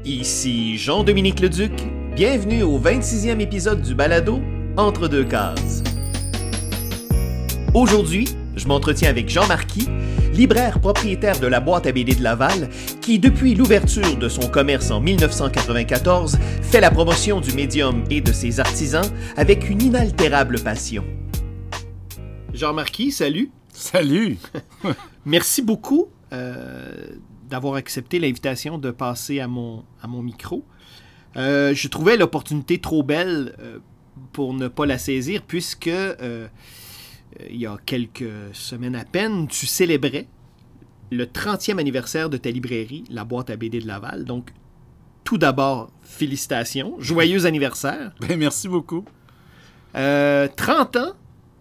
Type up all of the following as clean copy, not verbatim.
Ici Jean-Dominique Leduc, bienvenue au 26e épisode du balado Entre deux cases. Aujourd'hui, je m'entretiens avec Jean Marquis, libraire propriétaire de la boîte à BD de Laval, qui depuis l'ouverture de son commerce en 1994, fait la promotion du médium et de ses artisans avec une inaltérable passion. Jean Marquis, salut! Salut! Merci beaucoup d'avoir accepté l'invitation de passer à mon micro. Je trouvais l'opportunité trop belle pour ne pas la saisir, puisque il y a quelques semaines à peine, tu célébrais le 30e anniversaire de ta librairie, la boîte à BD de Laval. Donc, tout d'abord, félicitations, joyeux anniversaire. Ben, merci beaucoup. 30 ans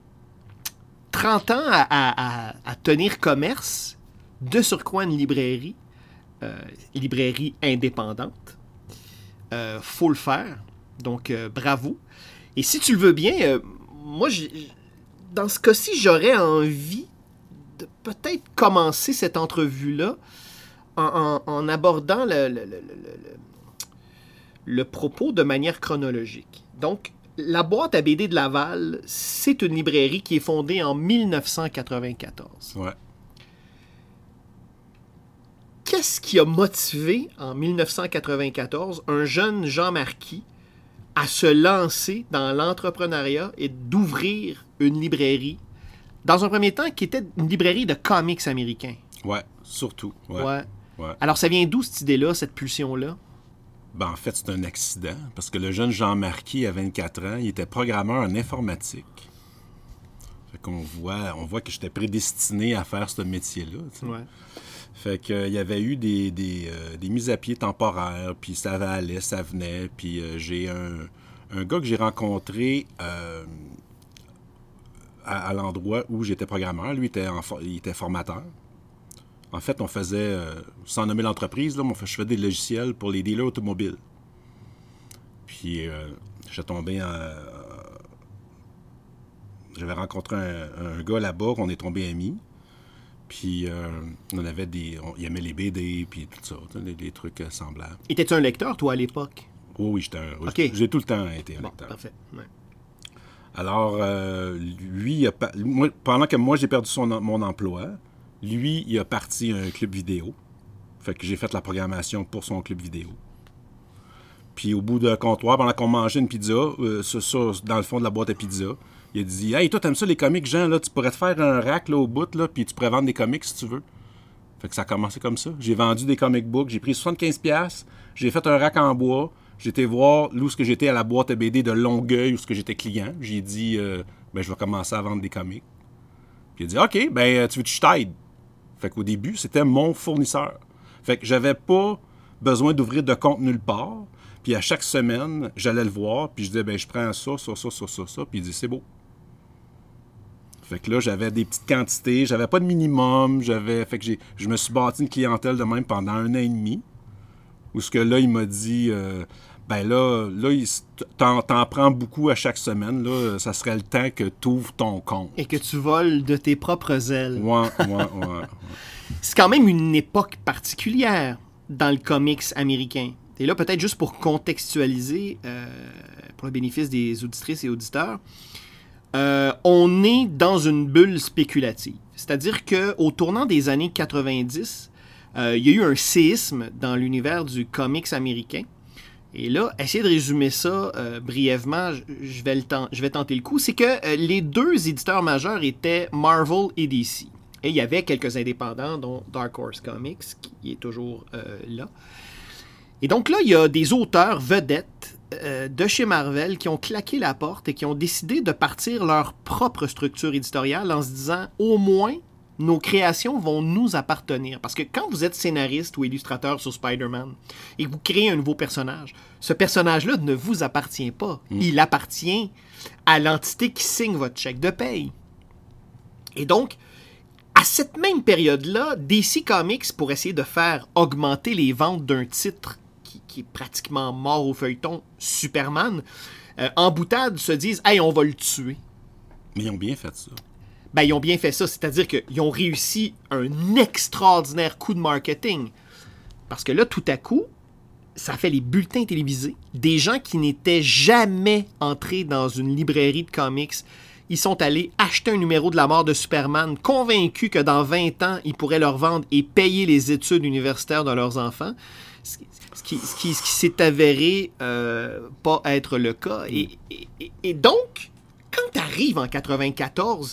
à tenir commerce, de surcroît une librairie indépendante. Faut le faire. Donc, bravo. Et si tu le veux bien, moi, dans ce cas-ci, j'aurais envie de peut-être commencer cette entrevue-là en abordant le propos de manière chronologique. Donc, la boîte à BD de Laval, c'est une librairie qui est fondée en 1994. Ouais. Qu'est-ce qui a motivé, en 1994, un jeune Jean Marquis à se lancer dans l'entrepreneuriat et d'ouvrir une librairie, dans un premier temps, qui était une librairie de comics américains? Ouais, surtout. Ouais. Ouais. Alors, ça vient d'où, cette idée-là, cette pulsion-là? Ben, en fait, c'est un accident, parce que le jeune Jean Marquis, à 24 ans, il était programmeur en informatique. Fait qu'on voit que j'étais prédestiné à faire ce métier-là. Tu sais. Ouais. Fait qu'il y avait eu des mises à pied temporaires, puis ça allait, ça venait, puis j'ai un gars que j'ai rencontré à l'endroit où j'étais programmeur. Lui, il était formateur. En fait, on faisait, sans nommer l'entreprise, là, je faisais des logiciels pour les dealers automobiles. Puis, j'ai tombé j'avais rencontré un gars là-bas qu'on est tombé amis. Puis, on avait il aimait les BD, puis tout ça, des trucs semblables. Étais-tu un lecteur, toi, à l'époque? Oui, Okay. J'ai tout le temps été un Bon, lecteur. parfait. Ouais. Alors, lui, pendant que moi, j'ai perdu mon emploi, lui, il a parti un club vidéo. Fait que j'ai fait la programmation pour son club vidéo. Puis au bout d'un comptoir, pendant qu'on mangeait une pizza, dans le fond de la boîte à pizza, il a dit « Hey, toi, t'aimes ça les comics, Jean, là? Tu pourrais te faire un rack là, au bout, là, puis tu pourrais vendre des comics si tu veux. » Fait que ça a commencé comme ça. J'ai vendu des comic books, j'ai pris 75$, j'ai fait un rack en bois, j'ai été voir où ce que j'étais à la boîte à BD de Longueuil, où ce que j'étais client. J'ai dit je vais commencer à vendre des comics. Puis il a dit « OK, tu veux que je t'aide? » Fait qu'au début, c'était mon fournisseur. Fait que j'avais pas besoin d'ouvrir de compte nulle part. Puis à chaque semaine, j'allais le voir, puis je disais, je prends ça. Puis il dit, c'est beau. Fait que là, j'avais des petites quantités, j'avais pas de minimum, fait que je me suis bâti une clientèle de même pendant 1 an et demi. Où ce que là, il m'a dit, t'en prends beaucoup à chaque semaine, là, ça serait le temps que tu ouvres ton compte. Et que tu voles de tes propres ailes. Ouais. C'est quand même une époque particulière dans le comics américain. Et là, peut-être juste pour contextualiser, pour le bénéfice des auditrices et auditeurs, on est dans une bulle spéculative. C'est-à-dire qu'au tournant des années 90, il y a eu un séisme dans l'univers du comics américain. Et là, essayer de résumer ça brièvement, je vais tenter le coup, c'est que les deux éditeurs majeurs étaient Marvel et DC. Et il y avait quelques indépendants, dont Dark Horse Comics, qui est toujours là. Et donc là, il y a des auteurs vedettes de chez Marvel qui ont claqué la porte et qui ont décidé de partir leur propre structure éditoriale en se disant, au moins, nos créations vont nous appartenir. Parce que quand vous êtes scénariste ou illustrateur sur Spider-Man et que vous créez un nouveau personnage, ce personnage-là ne vous appartient pas. Il appartient à l'entité qui signe votre chèque de paye. Et donc, à cette même période-là, DC Comics, pour essayer de faire augmenter les ventes d'un titre qui est pratiquement mort au feuilleton, Superman, en boutade, se disent « Hey, on va le tuer ». Mais ils ont bien fait ça. Ben, ils ont bien fait ça, c'est-à-dire qu'ils ont réussi un extraordinaire coup de marketing. Parce que là, tout à coup, ça fait les bulletins télévisés. Des gens qui n'étaient jamais entrés dans une librairie de comics, ils sont allés acheter un numéro de la mort de Superman, convaincus que dans 20 ans, ils pourraient leur vendre et payer les études universitaires de leurs enfants. Ce qui s'est avéré pas être le cas. Et donc, quand tu arrives en 94,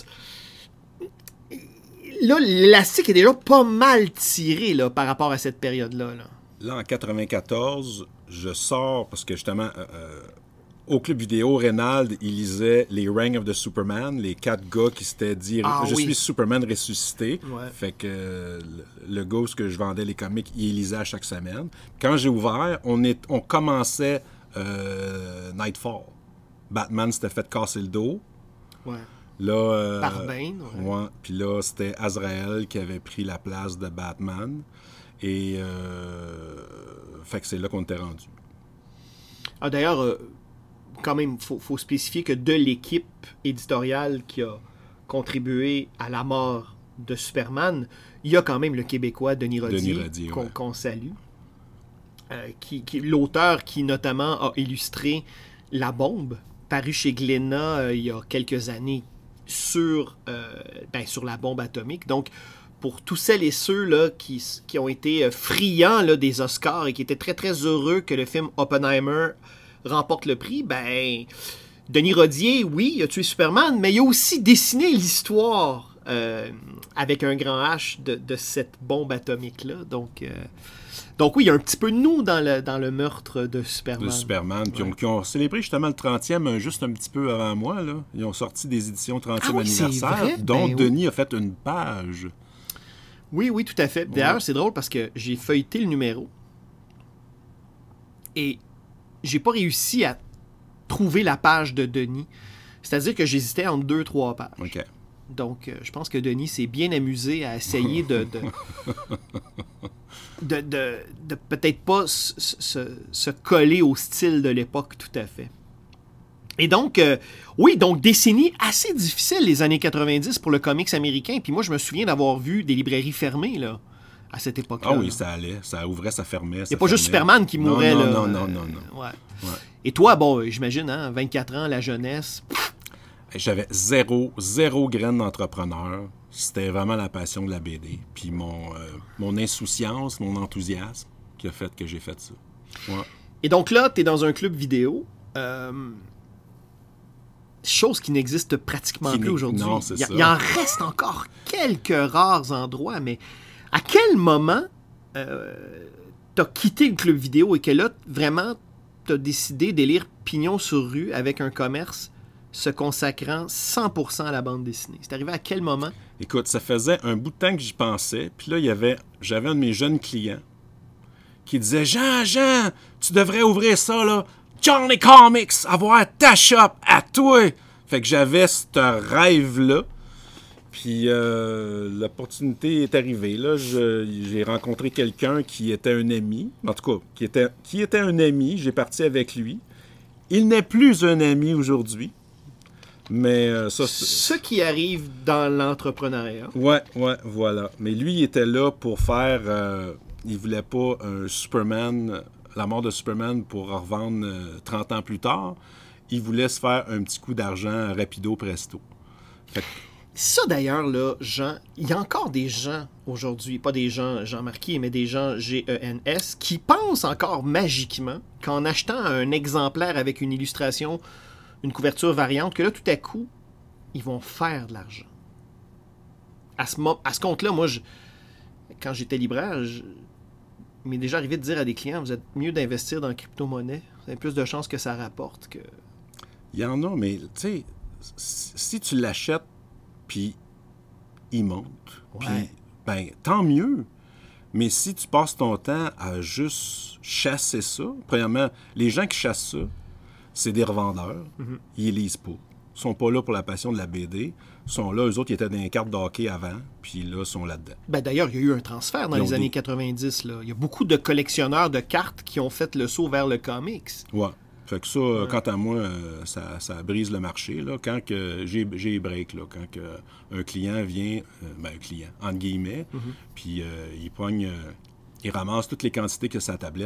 là, l'élastique est déjà pas mal tiré là, par rapport à cette période-là. Là, en 94, je sors parce que justement, au club vidéo, Reynald, il lisait les Reign of the Superman, les 4 gars qui s'étaient dit je suis Superman ressuscité. Ouais. Fait que le gars où je vendais les comics, il lisait à chaque semaine. Quand j'ai ouvert, on commençait Nightfall. Batman s'était fait casser le dos. Ouais. Là, Par Bane. Ouais. Puis là, c'était Azrael qui avait pris la place de Batman. Et fait que c'est là qu'on était rendu. Ah, d'ailleurs, quand même, faut spécifier que de l'équipe éditoriale qui a contribué à la mort de Superman, il y a quand même le Québécois Denis Rodier qu'on salue. L'auteur qui notamment a illustré La Bombe, paru chez Glénat il y a quelques années sur la bombe atomique. Donc, pour tous celles et ceux là, qui ont été friands là, des Oscars et qui étaient très très heureux que le film Oppenheimer remporte le prix, Denis Rodier, oui, il a tué Superman, mais il a aussi dessiné l'histoire avec un grand H de cette bombe atomique-là. Donc oui, il y a un petit peu de nous dans le meurtre de Superman. De Superman, qui ont célébré justement le 30e juste un petit peu avant moi. Là. Ils ont sorti des éditions 30e anniversaire, vrai? dont Denis a fait une page. Oui, tout à fait. D'ailleurs, c'est drôle parce que j'ai feuilleté le numéro et j'ai pas réussi à trouver la page de Denis. C'est-à-dire que j'hésitais entre 2-3 pages. OK. Donc, je pense que Denis s'est bien amusé à essayer de peut-être pas se coller au style de l'époque tout à fait. Et donc, donc décennie assez difficile les années 90 pour le comics américain. Puis moi, je me souviens d'avoir vu des librairies fermées là, à cette époque-là. Ah oui, ça allait. Ça ouvrait, ça fermait. Il n'y a pas juste Superman qui mourait. Non. Ouais. Et toi, j'imagine, 24 ans, la jeunesse. J'avais zéro graine d'entrepreneur. C'était vraiment la passion de la BD. Puis mon insouciance, mon enthousiasme qui a fait que j'ai fait ça. Ouais. Et donc là, tu es dans un club vidéo. Chose qui n'existe pratiquement plus aujourd'hui. Non, c'est ça. Il en reste encore quelques rares endroits, mais à quel moment t'as quitté le club vidéo et que là, vraiment, t'as décidé d'élire pignon sur rue avec un commerce se consacrant 100% à la bande dessinée? C'est arrivé à quel moment? Écoute, ça faisait un bout de temps que j'y pensais, puis là, j'avais un de mes jeunes clients qui disait « Jean, tu devrais ouvrir ça, là, Johnny Comics, avoir ta shop à toi! » Fait que j'avais ce rêve-là. Puis l'opportunité est arrivée. Là, j'ai rencontré quelqu'un qui était un ami. En tout cas, qui était un ami. J'ai parti avec lui. Il n'est plus un ami aujourd'hui. Mais ça... Ce qui arrive dans l'entrepreneuriat. Ouais, voilà. Mais lui, il était là pour faire... il voulait pas un Superman... La mort de Superman pour revendre 30 ans plus tard. Il voulait se faire un petit coup d'argent rapido presto. Fait que... Ça, d'ailleurs, là, Jean, il y a encore des gens aujourd'hui, pas des gens Jean Marquier, mais des gens GENS, qui pensent encore magiquement qu'en achetant un exemplaire avec une illustration, une couverture variante, que là, tout à coup, ils vont faire de l'argent. À ce compte-là, moi, quand j'étais libraire, il m'est déjà arrivé de dire à des clients, vous êtes mieux d'investir dans la crypto-monnaie. Vous avez plus de chances que ça rapporte que... Il y en a, mais tu sais, si tu l'achètes, puis il monte, puis tant mieux. Mais si tu passes ton temps à juste chasser ça, premièrement, les gens qui chassent ça, c'est des revendeurs. Mm-hmm. Ils lisent pas. Ils sont pas là pour la passion de la BD. Ils sont là, eux autres, ils étaient dans les cartes de hockey avant, puis là, ils sont là-dedans. D'ailleurs, il y a eu un transfert dans les années 90. Là. Il y a beaucoup de collectionneurs de cartes qui ont fait le saut vers le comics. Ouais. Fait que ça, quant à moi, ça brise le marché. Là, quand que j'ai break, là, quand que un client vient, un client, entre guillemets, puis il pogne, il ramasse toutes les quantités que sa tablette,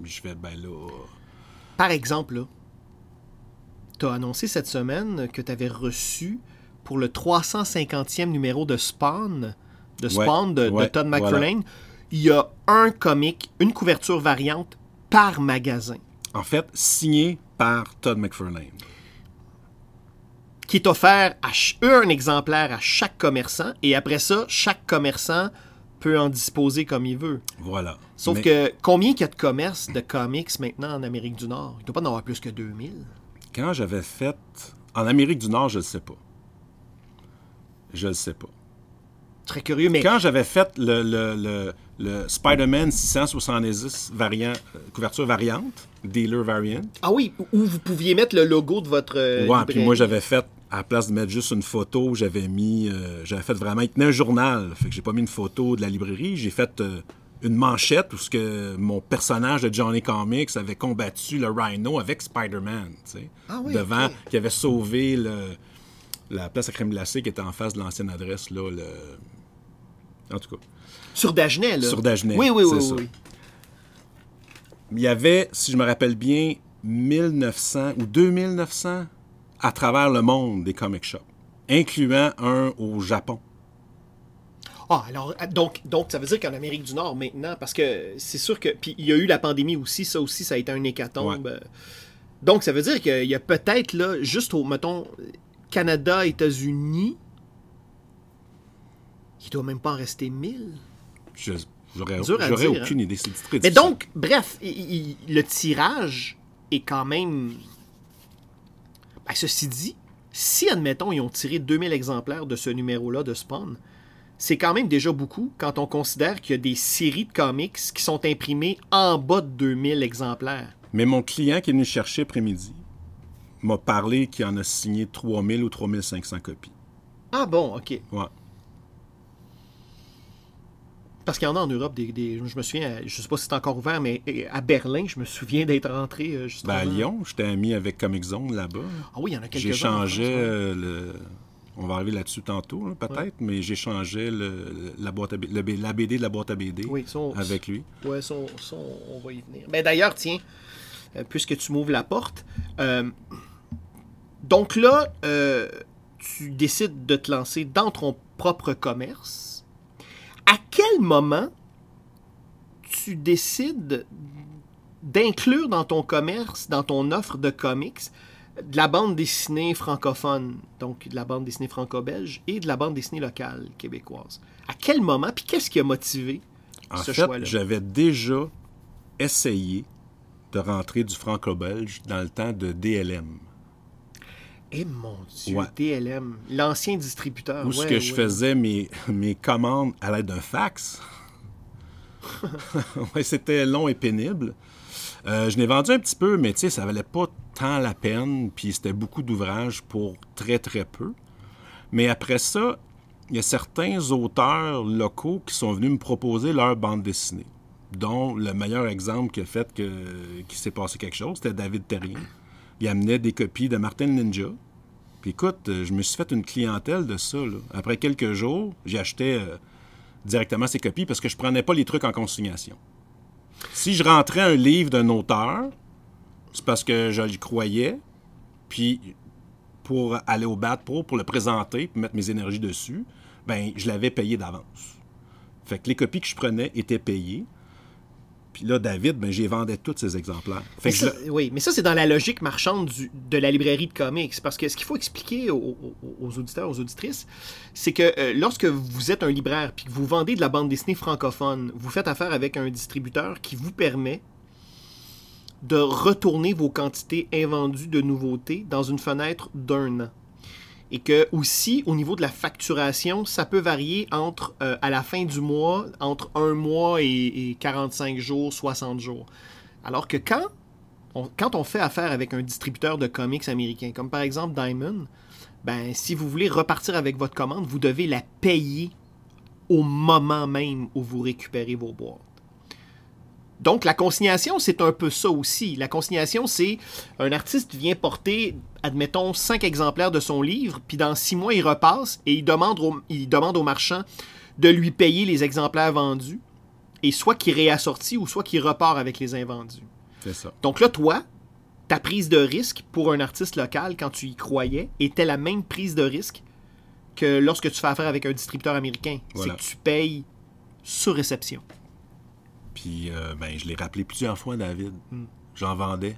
Je fais, ben là... Par exemple, tu as annoncé cette semaine que tu avais reçu pour le 350e numéro de Spawn, de Todd McFarlane, voilà. Il y a un comic, une couverture variante par magasin. En fait, signé par Todd McFarlane. Qui est offert un exemplaire à chaque commerçant, et après ça, chaque commerçant peut en disposer comme il veut. Voilà. Sauf que, combien il y a de commerces de comics maintenant en Amérique du Nord? Il ne doit pas en avoir plus que 2000. Quand j'avais fait... En Amérique du Nord, je ne le sais pas. Je le sais pas. Très curieux, mais... Quand j'avais fait le Spider-Man 670 couverture variante, dealer variant... Ah oui, où vous pouviez mettre le logo de votre librairie. Puis moi, j'avais fait, à la place de mettre juste une photo, j'avais fait vraiment... Il tenait un journal, fait que j'ai pas mis une photo de la librairie, j'ai fait une manchette où mon personnage de Johnny Comics avait combattu le Rhino avec Spider-Man, tu sais, devant, qui avait sauvé la place à crème glacée qui était en face de l'ancienne adresse, là, en tout cas. Sur Dagenais, là? Sur Dagenais, oui. Ça. Il y avait, si je me rappelle bien, 1900 ou 2900 à travers le monde des comic shops, incluant un au Japon. Ah, alors, donc ça veut dire qu'en Amérique du Nord, maintenant, parce que c'est sûr que... Puis il y a eu la pandémie aussi, ça a été un hécatombe. Ouais. Donc, ça veut dire qu'il y a peut-être, là, juste au, mettons, Canada, États-Unis, il doit même pas en rester 1000. J'aurais aucune idée. C'est très difficile. Mais donc, bref, le tirage est quand même... Ben, ceci dit, si, admettons, ils ont tiré 2000 exemplaires de ce numéro-là de Spawn, c'est quand même déjà beaucoup quand on considère qu'il y a des séries de comics qui sont imprimées en bas de 2000 exemplaires. Mais mon client qui est venu chercher après-midi m'a parlé qu'il en a signé 3000 ou 3500 copies. Ah bon, OK. Ouais. Parce qu'il y en a en Europe, je me souviens, je ne sais pas si c'est encore ouvert, mais à Berlin, je me souviens d'être rentré justement. À Lyon, j'étais ami avec Comic Zone là-bas. Ah oui, il y en a quelques-uns. J'échangeais on va arriver là-dessus tantôt, là, peut-être, mais j'échangeais la BD de la boîte à BD avec lui. Oui, ça, on va y venir. Mais d'ailleurs, tiens, puisque tu m'ouvres la porte, donc là, tu décides de te lancer dans ton propre commerce. À quel moment tu décides d'inclure dans ton commerce, dans ton offre de comics, de la bande dessinée francophone, donc de la bande dessinée franco-belge, et de la bande dessinée locale québécoise? À quel moment, puis qu'est-ce qui a motivé ce choix-là? En fait, j'avais déjà essayé de rentrer du franco-belge dans le temps de DLM. Eh mon Dieu, ouais. DLM, l'ancien distributeur. Où je faisais mes commandes à l'aide d'un fax. Ouais, c'était long et pénible. Je n'ai vendu un petit peu, mais tu sais, ça valait pas tant la peine, puis c'était beaucoup d'ouvrages pour très, très peu. Mais après ça, il y a certains auteurs locaux qui sont venus me proposer leur bande dessinée, dont le meilleur exemple qui a fait qu'il s'est passé quelque chose, c'était David Terrien. Il amenait des copies de Martin Ninja. Puis écoute, je me suis fait une clientèle de ça, là. Après quelques jours, j'achetais directement ces copies parce que je prenais pas les trucs en consignation. Si je rentrais un livre d'un auteur, c'est parce que je y croyais, puis pour aller au bat pour le présenter, pour mettre mes énergies dessus, ben je l'avais payé d'avance. Fait que les copies que je prenais étaient payées. Puis là, David, ben j'y vendais tous ces exemplaires. Oui, mais ça, c'est dans la logique marchande de la librairie de comics. Parce que ce qu'il faut expliquer aux auditeurs, aux auditrices, c'est que lorsque vous êtes un libraire puis que vous vendez de la bande dessinée francophone, vous faites affaire avec un distributeur qui vous permet de retourner vos quantités invendues de nouveautés dans une fenêtre d'1 an. Et que aussi, au niveau de la facturation, ça peut varier entre, à la fin du mois, entre 1 mois et 45 jours, 60 jours. Alors que quand on fait affaire avec un distributeur de comics américain, comme par exemple Diamond, ben, si vous voulez repartir avec votre commande, vous devez la payer au moment même où vous récupérez vos boîtes. Donc, la consignation, c'est un peu ça aussi. La consignation, c'est un artiste vient porter, admettons, 5 exemplaires de son livre, puis dans 6 mois, il repasse et il demande au marchand de lui payer les exemplaires vendus, et soit qu'il réassortit ou soit qu'il repart avec les invendus. C'est ça. Donc là, toi, ta prise de risque pour un artiste local, quand tu y croyais, était la même prise de risque que lorsque tu fais affaire avec un distributeur américain. Voilà. C'est que tu payes sur réception. Puis, je l'ai rappelé plusieurs fois, David. J'en vendais.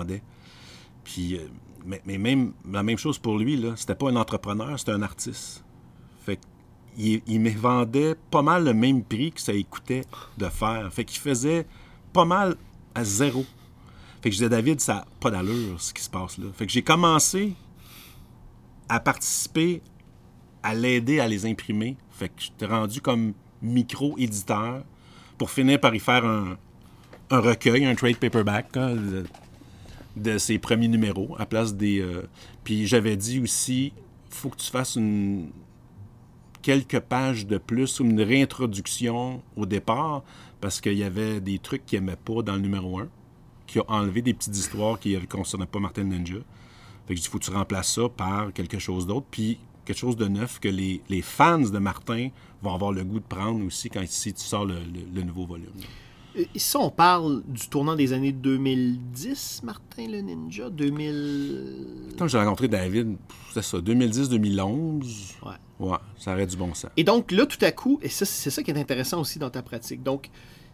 Puis, mais même la même chose pour lui, là. C'était pas un entrepreneur, c'était un artiste. Fait qu'il me vendait pas mal le même prix que ça coûtait de faire. Fait qu'il faisait pas mal à zéro. Fait que je disais, David, ça n'a pas d'allure, ce qui se passe là. Fait que j'ai commencé à participer, à l'aider à les imprimer. Fait que j'étais rendu comme micro-éditeur pour finir par y faire un recueil, un trade paperback hein, de ses premiers numéros à place des... Puis j'avais dit aussi, faut que tu fasses quelques pages de plus ou une réintroduction au départ parce qu'il y avait des trucs qu'il n'aimait pas dans le numéro 1, qui a enlevé des petites histoires qui ne concernaient pas Martin Ninja. Fait que je dis, faut que tu remplaces ça par quelque chose d'autre, puis quelque chose de neuf que les fans de Martin vont avoir le goût de prendre aussi si tu sors le nouveau volume. Ça, on parle du tournant des années 2010, Martin le Ninja, 2000... Quand j'ai rencontré David, c'était ça, 2010-2011. Ouais, ça aurait du bon sens. Et donc là, tout à coup, et ça, c'est ça qui est intéressant aussi dans ta pratique. Donc,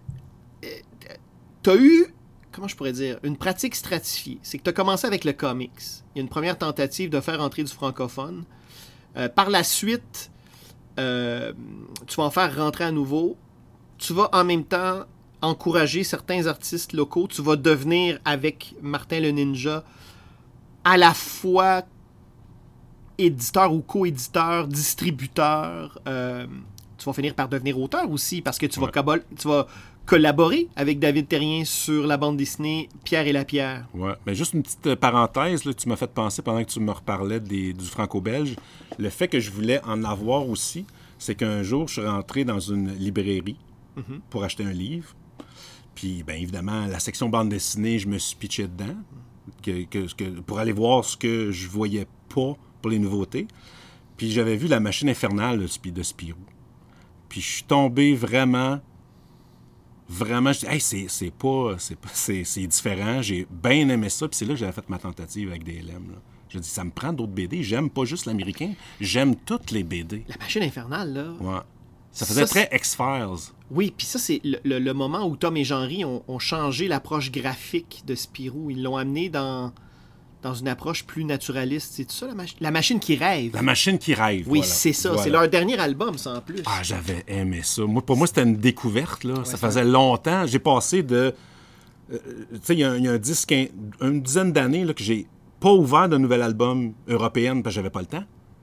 tu as eu, comment je pourrais dire, une pratique stratifiée. C'est que tu as commencé avec le comics. Il y a une première tentative de faire entrer du francophone. Par la suite, tu vas en faire rentrer à nouveau. Tu vas en même temps encourager certains artistes locaux. Tu vas devenir, avec Martin le Ninja, à la fois éditeur ou co-éditeur, distributeur. Tu vas finir par devenir auteur aussi, parce que tu vas collaborer avec David Terrien sur la bande dessinée Pierre et la Pierre. Ouais, mais juste une petite parenthèse, là, tu m'as fait penser pendant que tu me reparlais du franco-belge. Le fait que je voulais en avoir aussi, c'est qu'un jour, je suis rentré dans une librairie pour acheter un livre. Puis, bien évidemment, la section bande dessinée, je me suis pitché dedans pour aller voir ce que je voyais pas pour les nouveautés. Puis, j'avais vu La Machine infernale de Spirou. Puis, je suis tombé vraiment, je dis, hey, c'est différent. J'ai bien aimé ça. Puis, c'est là que j'avais fait ma tentative avec DLM. Là. Je dis, ça me prend d'autres BD. J'aime pas juste l'américain, j'aime toutes les BD. La Machine infernale, là. Ouais. Ça faisait très X-Files. Oui, puis ça, c'est le moment où Tom et Jean-Ry ont changé l'approche graphique de Spirou. Ils l'ont amené dans une approche plus naturaliste. C'est tout ça, la machine qui rêve? La Machine qui rêve, oui, voilà. c'est ça. Voilà. C'est leur dernier album, ça, en plus. Ah, j'avais aimé ça. Pour moi, c'était une découverte, là. Ouais, ça faisait longtemps. J'ai passé de... tu sais, il y a une dizaine d'années là, que j'ai pas ouvert de nouvel album européen parce que j'avais pas le temps.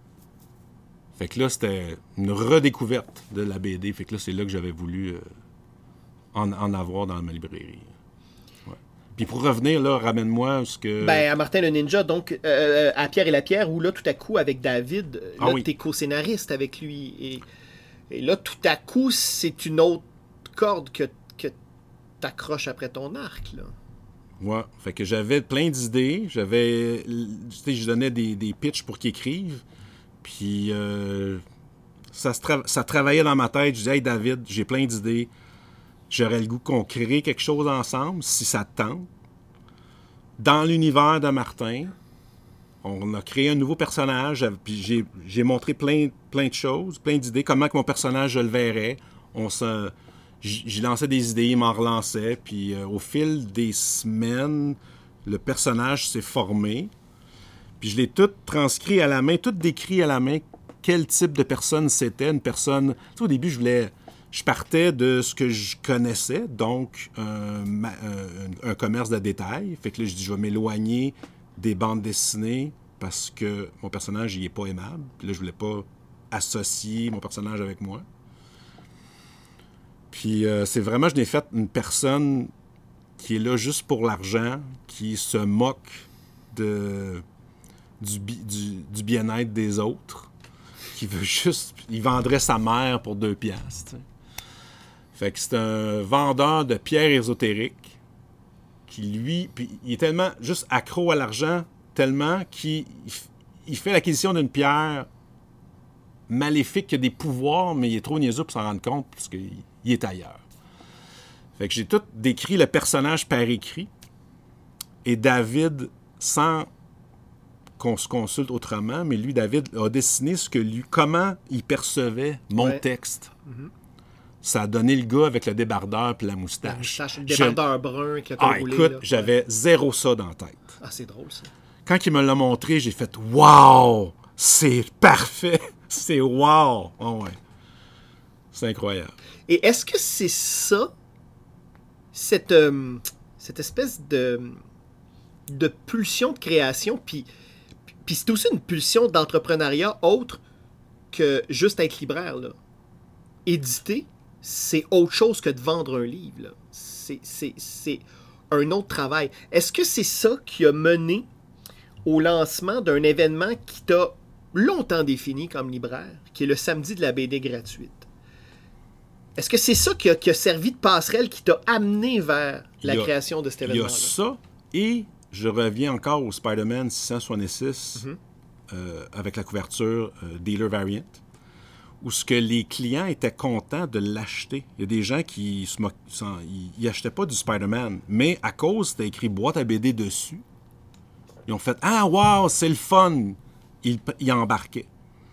Fait que là, c'était une redécouverte de la BD. Fait que là, c'est là que j'avais voulu en avoir dans ma librairie. Ouais. Puis pour revenir, là, ramène-moi ce que... Ben, à Martin le Ninja, donc, à Pierre et la Pierre, où là, tout à coup, avec David, là, t'es co-scénariste avec lui. Et là, tout à coup, c'est une autre corde que t'accroches après ton arc, là. Ouais. Fait que j'avais plein d'idées. Je donnais des pitchs pour qu'ils écrivent. Puis, ça travaillait dans ma tête. Je disais, hey David, j'ai plein d'idées. J'aurais le goût qu'on crée quelque chose ensemble, si ça te tente. Dans l'univers de Martin, on a créé un nouveau personnage. Puis j'ai montré plein de choses, plein d'idées. Comment que mon personnage, je le verrais. J'y lançais des idées, il m'en relançait. Puis, au fil des semaines, le personnage s'est formé. Puis je l'ai tout transcrit à la main, tout décrit à la main, quel type de personne c'était. Une personne... Tu sais, au début, je partais de ce que je connaissais, donc un commerce de détail. Fait que là, je dis, je vais m'éloigner des bandes dessinées parce que mon personnage, il est pas aimable. Puis là, je voulais pas associer mon personnage avec moi. Puis c'est vraiment, je n'ai fait une personne qui est là juste pour l'argent, qui se moque du bien-être des autres, qui veut juste... Il vendrait sa mère pour 2 piastres. T'sais. Fait que c'est un vendeur de pierres ésotériques qui, lui... Puis il est tellement juste accro à l'argent, tellement qu'il fait l'acquisition d'une pierre maléfique qui a des pouvoirs, mais il est trop niaiseux pour s'en rendre compte parce qu'il est ailleurs. Fait que j'ai tout décrit le personnage par écrit. Et David, sans qu'on se consulte autrement, mais lui, David, a dessiné comment il percevait mon texte. Mm-hmm. Ça a donné le gars avec le débardeur puis la moustache. Le débardeur brun qui a roulé. Écoute, là. J'avais zéro ça dans la tête. Ah, c'est drôle, ça. Quand il me l'a montré, j'ai fait « Wow! C'est parfait! C'est wow! » Oh ouais. C'est incroyable. Et est-ce que c'est ça, cette espèce de pulsion de création, puis c'est aussi une pulsion d'entrepreneuriat autre que juste être libraire, là. Éditer, c'est autre chose que de vendre un livre, là. C'est un autre travail. Est-ce que c'est ça qui a mené au lancement d'un événement qui t'a longtemps défini comme libraire, qui est le samedi de la BD gratuite? Est-ce que c'est ça qui a servi de passerelle, qui t'a amené vers la création de cet événement-là? Il y a ça, et je reviens encore au Spider-Man 666 avec la couverture Dealer Variant, où ce que les clients étaient contents de l'acheter. Il y a des gens qui n'achetaient pas du Spider-Man, mais à cause c'était écrit boîte à BD dessus, ils ont fait « Ah, wow, c'est le fun! » Ils embarquaient.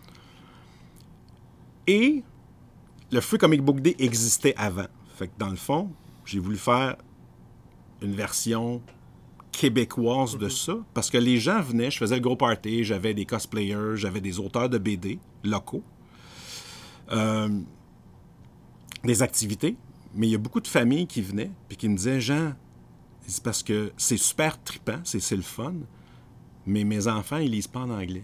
Et le Free Comic Book Day existait avant. Fait que dans le fond, j'ai voulu faire une version québécoise de ça, parce que les gens venaient, je faisais le gros party, j'avais des cosplayers, j'avais des auteurs de BD locaux, des activités, mais il y a beaucoup de familles qui venaient puis qui me disaient « Jean, c'est parce que c'est super trippant, c'est le fun, mais mes enfants, ils lisent pas en anglais.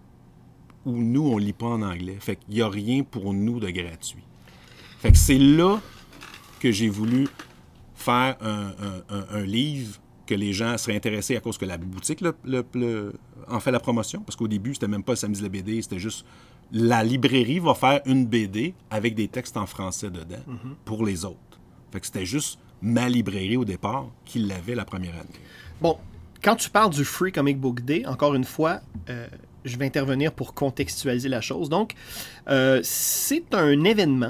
Ou nous, on lit pas en anglais. Fait qu'il n'y a rien pour nous de gratuit. » Fait que c'est là que j'ai voulu faire un livre que les gens seraient intéressés à cause que la boutique en fait la promotion. Parce qu'au début, c'était même pas le samedi de la BD, c'était juste la librairie va faire une BD avec des textes en français dedans pour les autres. Fait que c'était juste ma librairie au départ qui l'avait la première année. Bon, quand tu parles du Free Comic Book Day, encore une fois, je vais intervenir pour contextualiser la chose. Donc, c'est un événement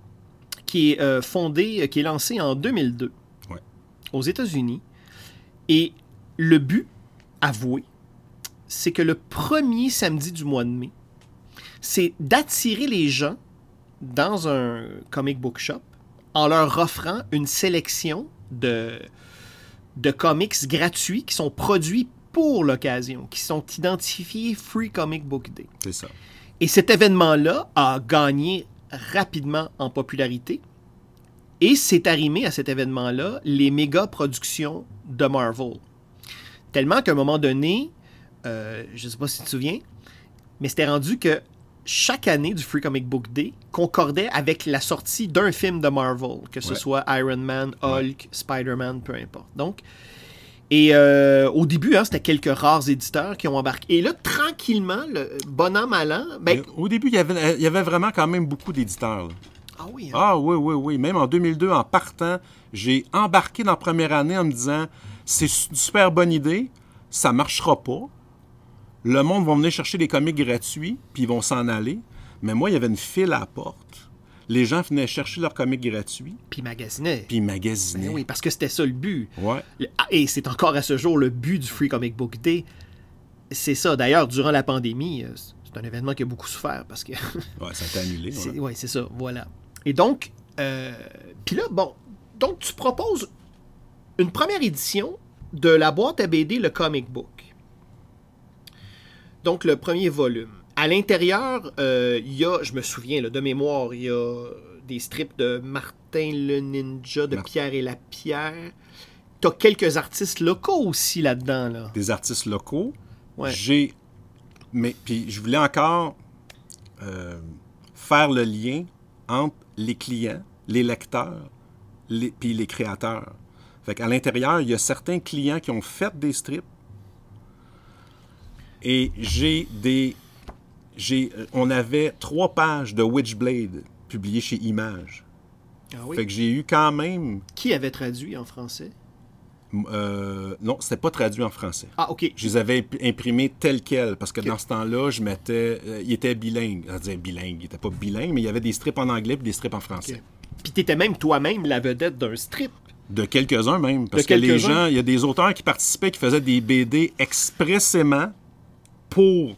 qui est qui est lancé en 2002 aux États-Unis. Et le but, avoué, c'est que le premier samedi du mois de mai, c'est d'attirer les gens dans un comic book shop en leur offrant une sélection de comics gratuits qui sont produits pour l'occasion, qui sont identifiés Free Comic Book Day. C'est ça. Et cet événement-là a gagné rapidement en popularité. Et c'est arrimé à cet événement-là les méga productions de Marvel. Tellement qu'à un moment donné, je ne sais pas si tu te souviens, mais c'était rendu que chaque année du Free Comic Book Day concordait avec la sortie d'un film de Marvel, que ce soit Iron Man, Hulk, Spider-Man, peu importe. Donc, et au début, c'était quelques rares éditeurs qui ont embarqué. Et là, tranquillement, bon an, mal an... au début, il y avait vraiment quand même beaucoup d'éditeurs, là. Ah oui, hein? Ah oui. Même en 2002, en partant, j'ai embarqué dans la première année en me disant « C'est une super bonne idée, ça marchera pas. Le monde va venir chercher des comics gratuits, puis ils vont s'en aller. » Mais moi, il y avait une file à la porte. Les gens venaient chercher leurs comics gratuits. Puis magasinaient. Ben oui, parce que c'était ça le but. Ouais. Et c'est encore à ce jour le but du Free Comic Book Day. C'est ça. D'ailleurs, durant la pandémie, c'est un événement qui a beaucoup souffert parce que... ouais, ça a été annulé. Oui, c'est ça. Voilà. Et donc, puis là, bon, donc tu proposes une première édition de la boîte à BD, le Comic Book. Donc, le premier volume. À l'intérieur, il y a, je me souviens là, de mémoire, il y a des strips de Martin le Ninja, de Pierre et la Pierre. Tu as quelques artistes locaux aussi là-dedans. Là. Des artistes locaux. Ouais. Mais puis je voulais encore faire le lien entre les clients, les lecteurs, puis les créateurs. Fait qu'à l'intérieur, il y a certains clients qui ont fait des strips. Et on avait 3 pages de Witchblade publiées chez Image. Ah oui? Fait que j'ai eu quand même... Qui avait traduit en français? Non, c'était pas traduit en français. Ah, OK. Je les avais imprimés tels quels, parce que dans ce temps-là, je mettais... il était bilingue. Je disais bilingue. Il était pas bilingue, mais il y avait des strips en anglais et des strips en français. Okay. Puis t'étais même toi-même la vedette d'un strip. De quelques-uns même. Parce De que les quelques-uns. gens, il y a des auteurs qui participaient, qui faisaient des BD expressément pour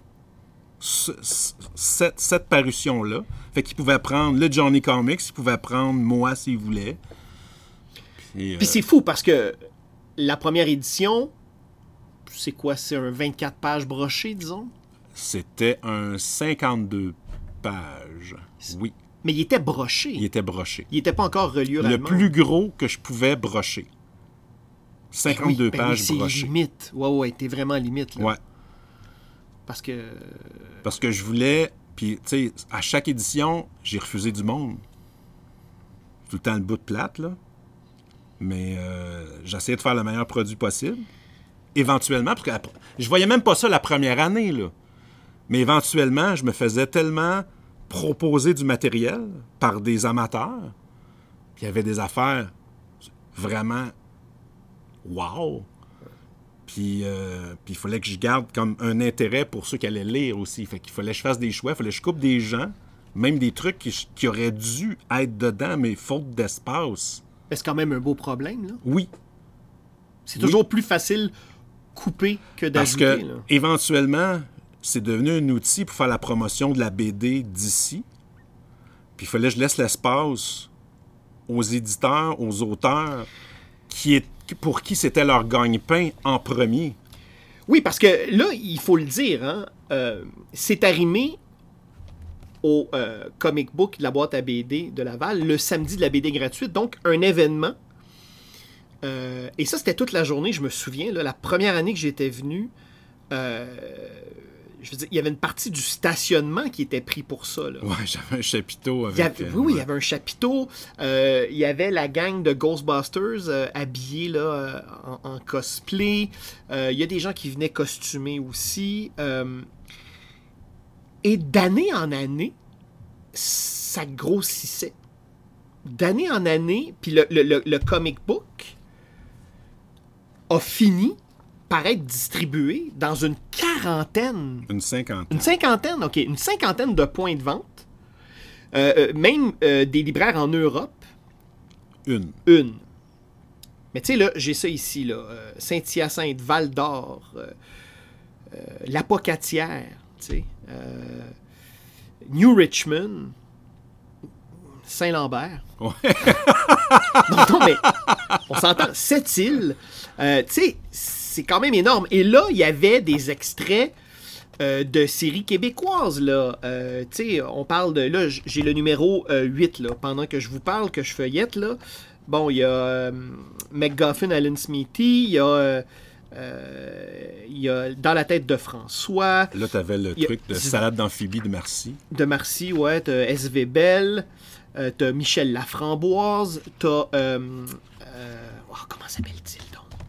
cette parution-là. Fait qu'ils pouvaient prendre le Johnny Comics, ils pouvaient prendre moi s'ils voulaient. Puis c'est fou parce que la première édition, c'est quoi? C'est un 24 pages broché, disons? C'était un 52 pages. Oui, Mais il était broché. il était broché. Il n'était pas encore reliure Le allemand. plus gros que je pouvais brocher. 52 Ben oui, pages c'est brochées. limite. Ouais, t'es vraiment limite. Là. Ouais. Parce que... Parce que je voulais... Puis, tu sais, à chaque édition, j'ai refusé du monde. Tout le temps le bout de plate, là. Mais j'essayais de faire le meilleur produit possible. Éventuellement, parce que je voyais même pas ça la première année, là. Mais éventuellement, je me faisais tellement proposer du matériel par des amateurs. Puis il y avait des affaires vraiment wow. Puis il fallait que je garde comme un intérêt pour ceux qui allaient lire aussi. Fait qu'il fallait que je fasse des choix, il fallait que je coupe des gens, même des trucs qui auraient dû être dedans, mais faute d'espace. Ben, c'est quand même un beau problème. Là. Oui. C'est toujours plus facile couper que Parce d'ajouter. que, là. éventuellement, c'est devenu un outil pour faire la promotion de la BD d'ici. Puis il fallait que je laisse l'espace aux éditeurs, aux auteurs, pour qui c'était leur gagne-pain en premier. Oui, parce que là, il faut le dire, hein, c'est arrimé au comic book de la boîte à BD de Laval le samedi de la BD gratuite, donc un événement. Et ça, c'était toute la journée, je me souviens. Là, la première année que j'étais venu, je veux dire, il y avait une partie du stationnement qui était pris pour ça. Là. Ouais, j'avais un chapiteau avec... Oui, il y avait un chapiteau. Il y avait la gang de Ghostbusters habillés là, en cosplay. Il y a des gens qui venaient costumés aussi. Et d'année en année, ça grossissait. D'année en année, puis le comic book a fini par être distribué dans une quarantaine. Une cinquantaine. Une cinquantaine, OK. Une cinquantaine de points de vente. Même des libraires en Europe. Une. Mais tu sais, là, j'ai ça ici, là. Saint-Hyacinthe, Val-d'Or, l'Apocatière, tu sais. New Richmond, Saint-Lambert. Ouais. non, mais on s'entend. Cette île, tu sais, c'est quand même énorme. Et là, il y avait des extraits de séries québécoises, là. Tu sais, on parle de... Là, j'ai le numéro 8, là, pendant que je vous parle, que je feuillette, là. Bon, il y a McGuffin, Alan Smithy, il y a Dans la tête de François. Là, t'avais le truc de salade d'amphibie de Marcy. De Marcy, ouais. T'as S.V. Bell. T'as Michel Laframboise. T'as... comment s'appelle-t-il,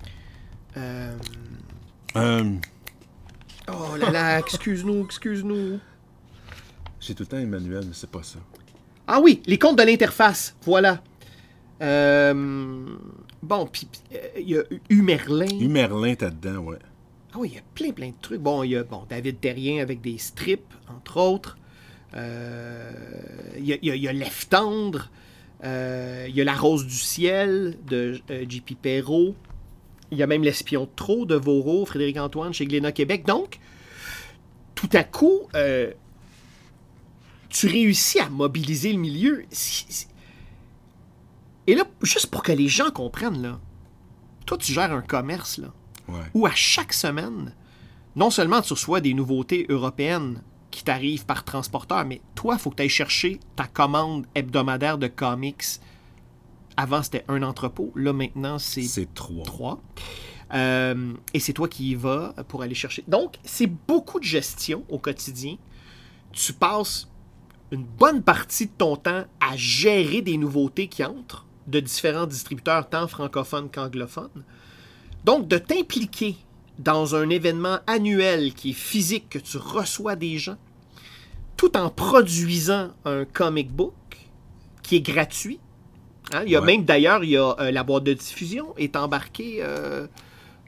donc? Oh là là, excuse-nous. J'ai tout le temps Emmanuel, mais c'est pas ça. Ah oui, les contes de l'interface, voilà. Bon, puis il y a Humerlin. Humerlin, t'as dedans, ouais. Ah oui, il y a plein de trucs. Bon, il y a David Terrien avec des strips, entre autres. Il y a L'Ève tendre. Il y a La rose du ciel de J.P. Perrault. Il y a même L'espion de trop de Vauro, Frédéric-Antoine chez Glénat Québec. Donc, tout à coup, tu réussis à mobiliser le milieu. Et là, juste pour que les gens comprennent, là, toi, tu gères un commerce, là, où à chaque semaine, non seulement tu reçois des nouveautés européennes qui t'arrivent par transporteur, mais toi, il faut que tu ailles chercher ta commande hebdomadaire de comics. Avant, c'était un entrepôt. Là, maintenant, c'est 3. Et c'est toi qui y vas pour aller chercher. Donc, c'est beaucoup de gestion au quotidien. Tu passes une bonne partie de ton temps à gérer des nouveautés qui entrent de différents distributeurs, tant francophones qu'anglophones. Donc, de t'impliquer dans un événement annuel qui est physique, que tu reçois des gens, tout en produisant un comic book qui est gratuit. Hein? Il y a même, d'ailleurs, la boîte de diffusion est embarquée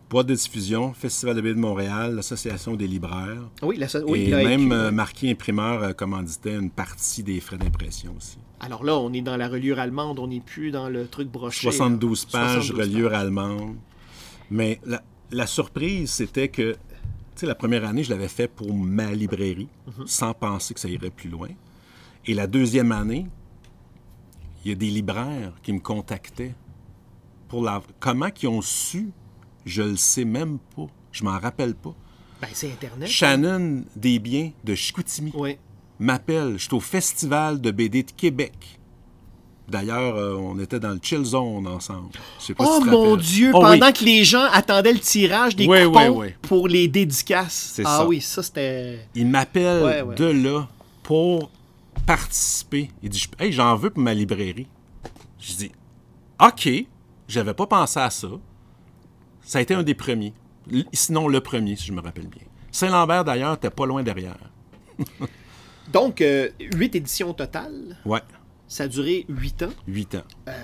boîte de diffusion, Festival de BD de Montréal, l'Association des libraires. Oui, et même Marquis Imprimeur commanditait une partie des frais d'impression aussi. Alors là, on est dans la reliure allemande, on n'est plus dans le truc broché. 72 pages, reliure allemande. Mais la surprise, c'était que, tu sais, la première année, je l'avais fait pour ma librairie, sans penser que ça irait plus loin. Et la deuxième année, il y a des libraires qui me contactaient pour comment qu'ils ont su, je le sais même pas. Je m'en rappelle pas. Ben, c'est Internet. Shannon Desbiens de Chicoutimi m'appelle. Je suis au Festival de BD de Québec. D'ailleurs, on était dans le Chill Zone ensemble. Je sais pas si tu te mon rappelles. Dieu! Pendant que les gens attendaient le tirage des coupons pour les dédicaces. C'est ça. Oui, ça, c'était... Il m'appelle de là pour participer. Il dit, hey, j'en veux pour ma librairie. Je dis, OK, j'avais pas pensé à ça. Ça a été un des premiers. Sinon, le premier, si je me rappelle bien. Saint-Lambert, d'ailleurs, était pas loin derrière. Donc, 8 éditions au total. Ouais. Ça a duré 8 ans. 8 ans.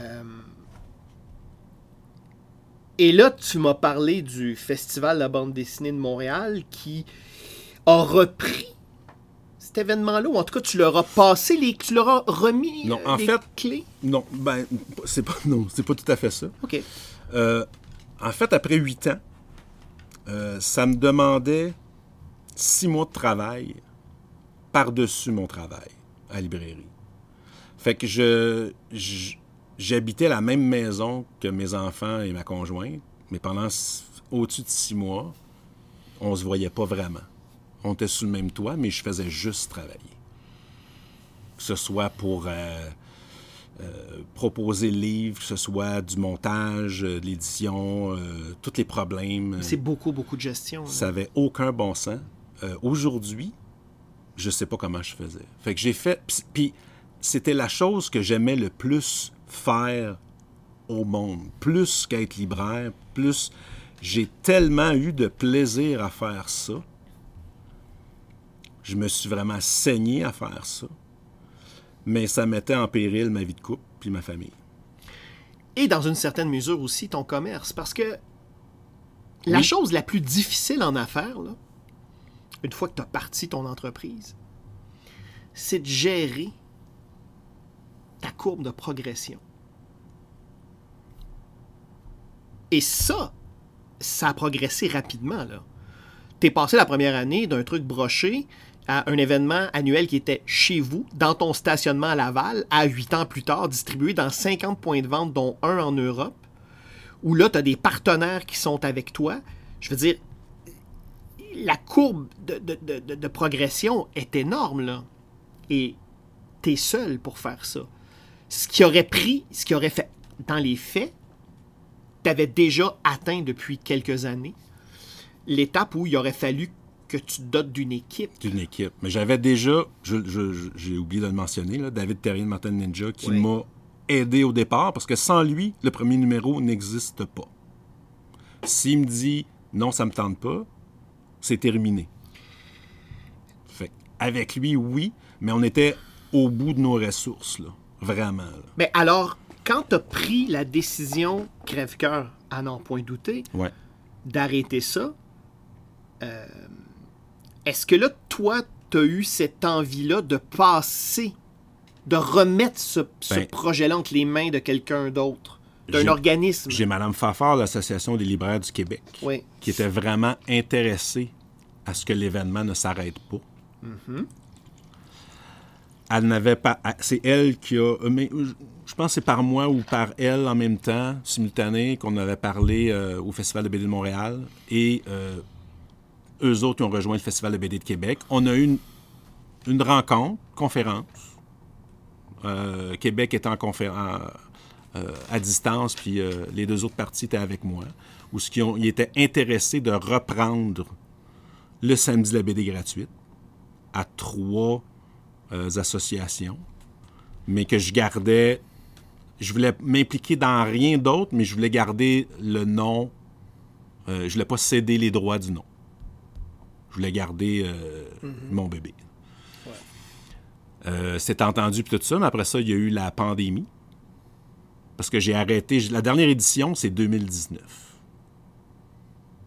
Et là, tu m'as parlé du Festival de la bande dessinée de Montréal qui a repris cet événement-là, ou en tout cas, tu leur as passé tu leur as remis les clés? Non, ben, c'est pas tout à fait ça. OK. En fait, après 8 ans, ça me demandait 6 mois de travail par-dessus mon travail à la librairie. Fait que j'habitais la même maison que mes enfants et ma conjointe, mais pendant au-dessus de 6 mois, on se voyait pas vraiment. On était sous le même toit, mais je faisais juste travailler. Que ce soit pour proposer le livre, que ce soit du montage, de l'édition, tous les problèmes. C'est beaucoup, beaucoup de gestion. Ça n'avait aucun bon sens. Aujourd'hui, je sais pas comment je faisais. Fait que j'ai fait... Puis c'était la chose que j'aimais le plus faire au monde. Plus qu'être libraire, plus... J'ai tellement eu de plaisir à faire ça. Je me suis vraiment saigné à faire ça. Mais ça mettait en péril ma vie de couple puis ma famille. Et dans une certaine mesure aussi ton commerce. Parce que la chose la plus difficile en affaires, là, une fois que tu as parti ton entreprise, c'est de gérer ta courbe de progression. Et ça a progressé rapidement, là. T'es passé la première année d'un truc broché à un événement annuel qui était chez vous, dans ton stationnement à Laval, à 8 ans plus tard, distribué dans 50 points de vente, dont un en Europe, où là, tu as des partenaires qui sont avec toi. Je veux dire, la courbe de progression est énorme, là. Et tu es seul pour faire ça. Ce qui aurait fait, dans les faits, tu avais déjà atteint depuis quelques années l'étape où il aurait fallu que tu te dotes d'une équipe. D'une équipe. Mais j'avais déjà, j'ai oublié de le mentionner, là, David Terrien de Martin Ninja, qui m'a aidé au départ, parce que sans lui, le premier numéro n'existe pas. S'il me dit « non, ça me tente pas », c'est terminé. Fait avec lui, oui, mais on était au bout de nos ressources, là. Vraiment. Là. Mais alors, quand tu as pris la décision, crève-cœur, à n'en point douter, d'arrêter ça, est-ce que là, toi, tu as eu cette envie-là de passer, de remettre ce projet-là entre les mains de quelqu'un d'autre, d'un organisme? J'ai Mme Fafard, l'Association des libraires du Québec, qui était vraiment intéressée à ce que l'événement ne s'arrête pas. Mm-hmm. Elle n'avait pas... C'est elle qui a... Mais je pense que c'est par moi ou par elle en même temps, simultané, qu'on avait parlé au Festival de BD de Montréal. Et eux autres, ils ont rejoint le Festival de BD de Québec. On a eu une rencontre, conférence. Québec était en conférence à distance, puis les deux autres parties étaient avec moi, où ils étaient intéressés de reprendre le samedi de la BD gratuite à 3 associations, mais que je gardais... Je voulais m'impliquer dans rien d'autre, mais je voulais garder le nom. Je voulais pas céder les droits du nom. Je voulais garder mon bébé. Ouais. C'est entendu puis tout ça, mais après ça, il y a eu la pandémie. Parce que j'ai arrêté... La dernière édition, c'est 2019.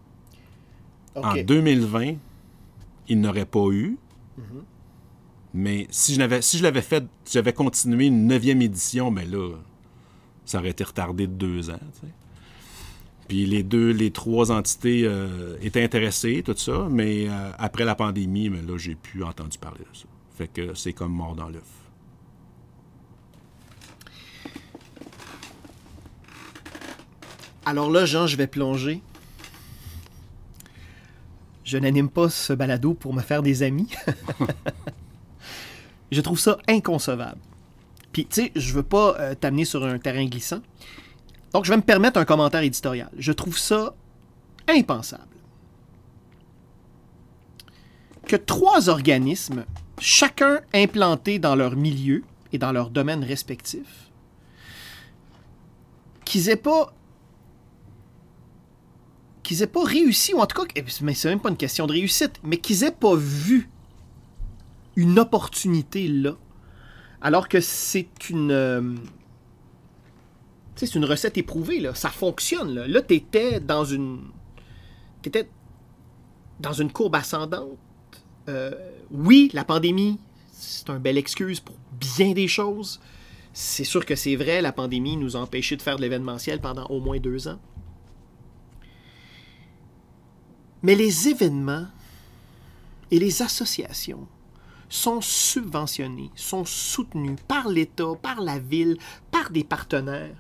OK. En 2020, il n'aurait pas eu. Mais si je l'avais fait, si j'avais continué une 9e édition, mais là, ça aurait été retardé de 2 ans. Tu sais. Puis les 3 entités étaient intéressées, tout ça, mais après la pandémie, mais là, j'ai plus entendu parler de ça. Fait que c'est comme mort dans l'œuf. Alors là, Jean, je vais plonger. Je n'anime pas ce balado pour me faire des amis. Je trouve ça inconcevable. Puis, tu sais, je veux pas t'amener sur un terrain glissant. Donc, je vais me permettre un commentaire éditorial. Je trouve ça impensable que 3 organismes, chacun implantés dans leur milieu et dans leur domaine respectif, qu'ils aient pas réussi, ou en tout cas, mais c'est même pas une question de réussite, mais qu'ils aient pas vu une opportunité là, alors que c'est une recette éprouvée, là. Ça fonctionne. Là, t'étais dans une courbe ascendante. Oui, la pandémie, c'est une belle excuse pour bien des choses. C'est sûr que c'est vrai, la pandémie nous a empêchés de faire de l'événementiel pendant au moins 2 ans. Mais les événements et les associations sont subventionnés, sont soutenus par l'État, par la ville, par des partenaires.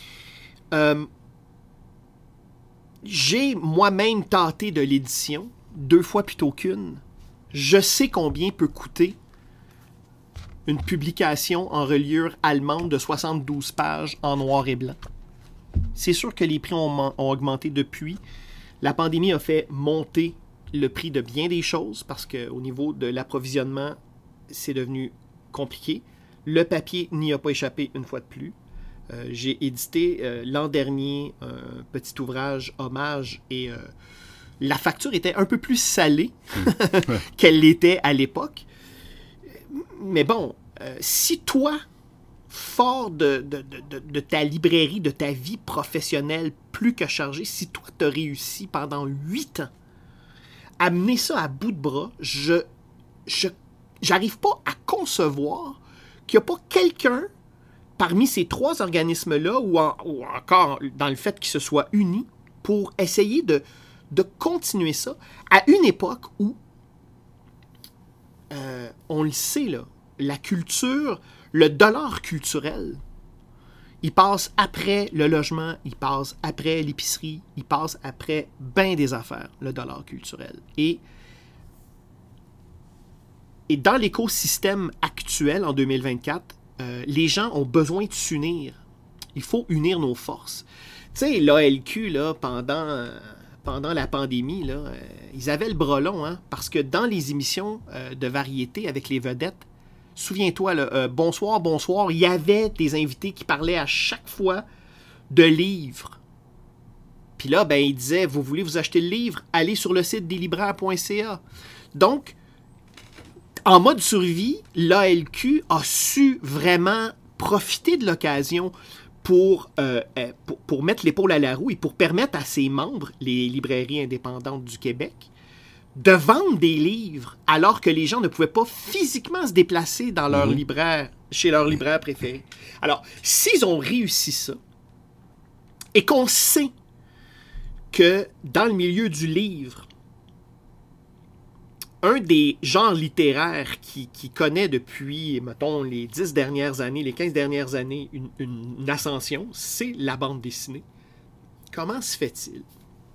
J'ai moi-même tâté de l'édition, 2 fois plutôt qu'une. Je sais combien peut coûter une publication en reliure allemande de 72 pages en noir et blanc. C'est sûr que les prix ont augmenté depuis. La pandémie a fait monter le prix de bien des choses parce qu'au niveau de l'approvisionnement, c'est devenu compliqué. Le papier n'y a pas échappé une fois de plus. J'ai édité l'an dernier un petit ouvrage hommage et la facture était un peu plus salée qu'elle l'était à l'époque. Mais bon, si toi, fort de ta librairie, de ta vie professionnelle plus que chargée, si toi, tu as réussi pendant 8 ans à mener ça à bout de bras, j'arrive pas à concevoir qu'il n'y a pas quelqu'un parmi ces 3 organismes-là, ou encore dans le fait qu'ils se soient unis, pour essayer de continuer ça à une époque où, on le sait, là, la culture, le dollar culturel, il passe après le logement, il passe après l'épicerie, il passe après bien des affaires, le dollar culturel. Et dans l'écosystème actuel, en 2024, les gens ont besoin de s'unir. Il faut unir nos forces. Tu sais, l'ALQ, là, pendant la pandémie, là, ils avaient le bras long, hein, parce que dans les émissions de variété avec les vedettes, souviens-toi, là, bonsoir, bonsoir, il y avait des invités qui parlaient à chaque fois de livres. Puis là, ben, ils disaient, vous voulez vous acheter le livre? Allez sur le site deslibraires.ca. Donc, en mode survie, l'ALQ a su vraiment profiter de l'occasion pour mettre l'épaule à la roue et pour permettre à ses membres, les librairies indépendantes du Québec, de vendre des livres alors que les gens ne pouvaient pas physiquement se déplacer dans leur libraire, chez leur libraire préféré. Alors, s'ils ont réussi ça, et qu'on sait que dans le milieu du livre, un des genres littéraires qui connaît depuis, mettons, les 10 dernières années, les 15 dernières années, une ascension, c'est la bande dessinée. Comment se fait-il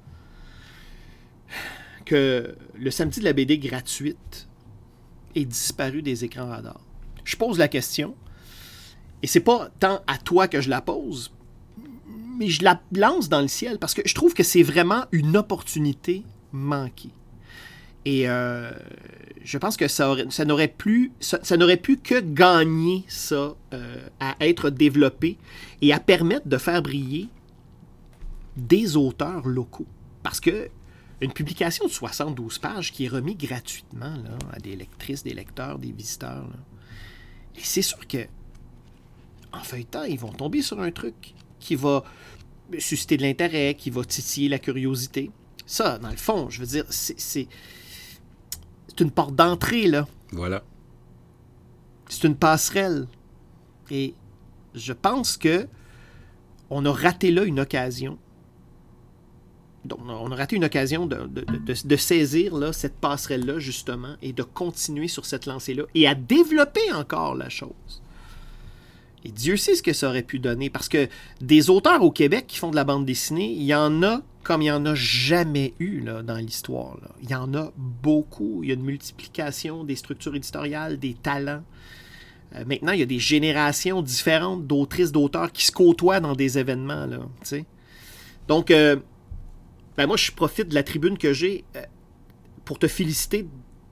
que le samedi de la BD gratuite ait disparu des écrans radars? Je pose la question, et c'est pas tant à toi que je la pose, mais je la lance dans le ciel, parce que je trouve que c'est vraiment une opportunité manquée. Et je pense que ça n'aurait pu que gagner ça à être développé et à permettre de faire briller des auteurs locaux. Parce que une publication de 72 pages qui est remise gratuitement là, à des lectrices, des lecteurs, des visiteurs, là, et c'est sûr que en feuilletant, ils vont tomber sur un truc qui va susciter de l'intérêt, qui va titiller la curiosité. Ça, dans le fond, je veux dire, c'est une porte d'entrée, là. Voilà. C'est une passerelle. Et je pense que on a raté là une occasion. Donc, on a raté une occasion de saisir là, cette passerelle-là, justement, et de continuer sur cette lancée-là, et à développer encore la chose. Et Dieu sait ce que ça aurait pu donner, parce que des auteurs au Québec qui font de la bande dessinée, il y en a comme il n'y en a jamais eu là, dans l'histoire. Là. Il y en a beaucoup. Il y a une multiplication des structures éditoriales, des talents. Maintenant, il y a des générations différentes d'autrices, d'auteurs qui se côtoient dans des événements. Là, t'sais. Donc, moi, je profite de la tribune que j'ai pour te féliciter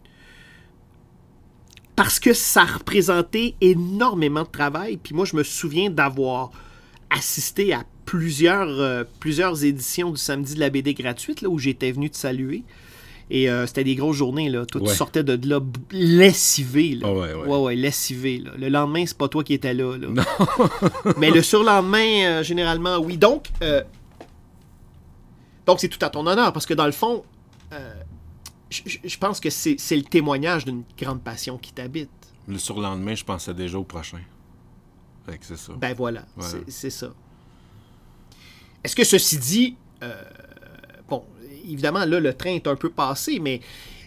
parce que ça a représenté énormément de travail. Puis moi, je me souviens d'avoir assisté à plusieurs éditions du Samedi de la BD gratuite, là, où j'étais venu te saluer. Et c'était des grosses journées, là. Toi, tu sortais de là lessivé, là. Ouais, lessivé, là. Le lendemain, c'est pas toi qui étais là, là. Non. Mais le surlendemain, généralement, oui. Donc, c'est tout à ton honneur, parce que dans le fond, je pense que c'est le témoignage d'une grande passion qui t'habite. Le surlendemain, je pensais déjà au prochain. Fait que c'est ça. Ben voilà, c'est ça. Est-ce que ceci dit, évidemment, là, le train est un peu passé, mais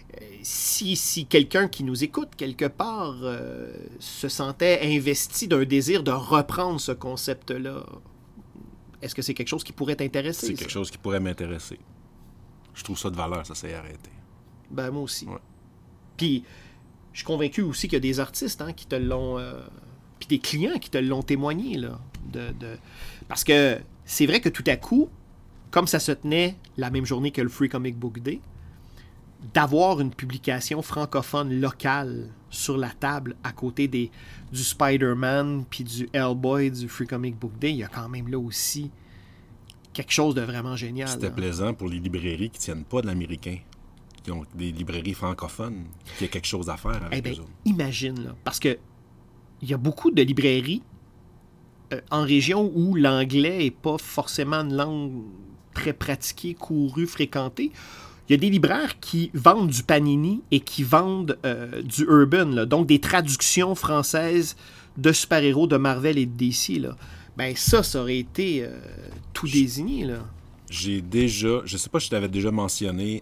si quelqu'un qui nous écoute, quelque part, se sentait investi d'un désir de reprendre ce concept-là, est-ce que c'est quelque chose qui pourrait t'intéresser? C'est quelque chose qui pourrait m'intéresser. Je trouve ça de valeur, ça s'est arrêté. Ben, moi aussi. Ouais. Puis, je suis convaincu aussi qu'il y a des artistes qui te l'ont... puis des clients qui te l'ont témoigné, là. Parce que c'est vrai que tout à coup, comme ça se tenait la même journée que le Free Comic Book Day, d'avoir une publication francophone locale sur la table à côté du Spider-Man puis du Hellboy du Free Comic Book Day, il y a quand même là aussi quelque chose de vraiment génial. C'était plaisant pour les librairies qui ne tiennent pas de l'américain, qui ont des librairies francophones, qui a quelque chose à faire avec eux autres. Imagine, là, parce que il y a beaucoup de librairies en région où l'anglais n'est pas forcément une langue très pratiquée, courue, fréquentée. Il y a des libraires qui vendent du Panini et qui vendent du Urban, là, donc des traductions françaises de super-héros de Marvel et de DC. Là. Ben ça aurait été tout désigné. Là. J'ai déjà, je sais pas si je t'avais déjà mentionné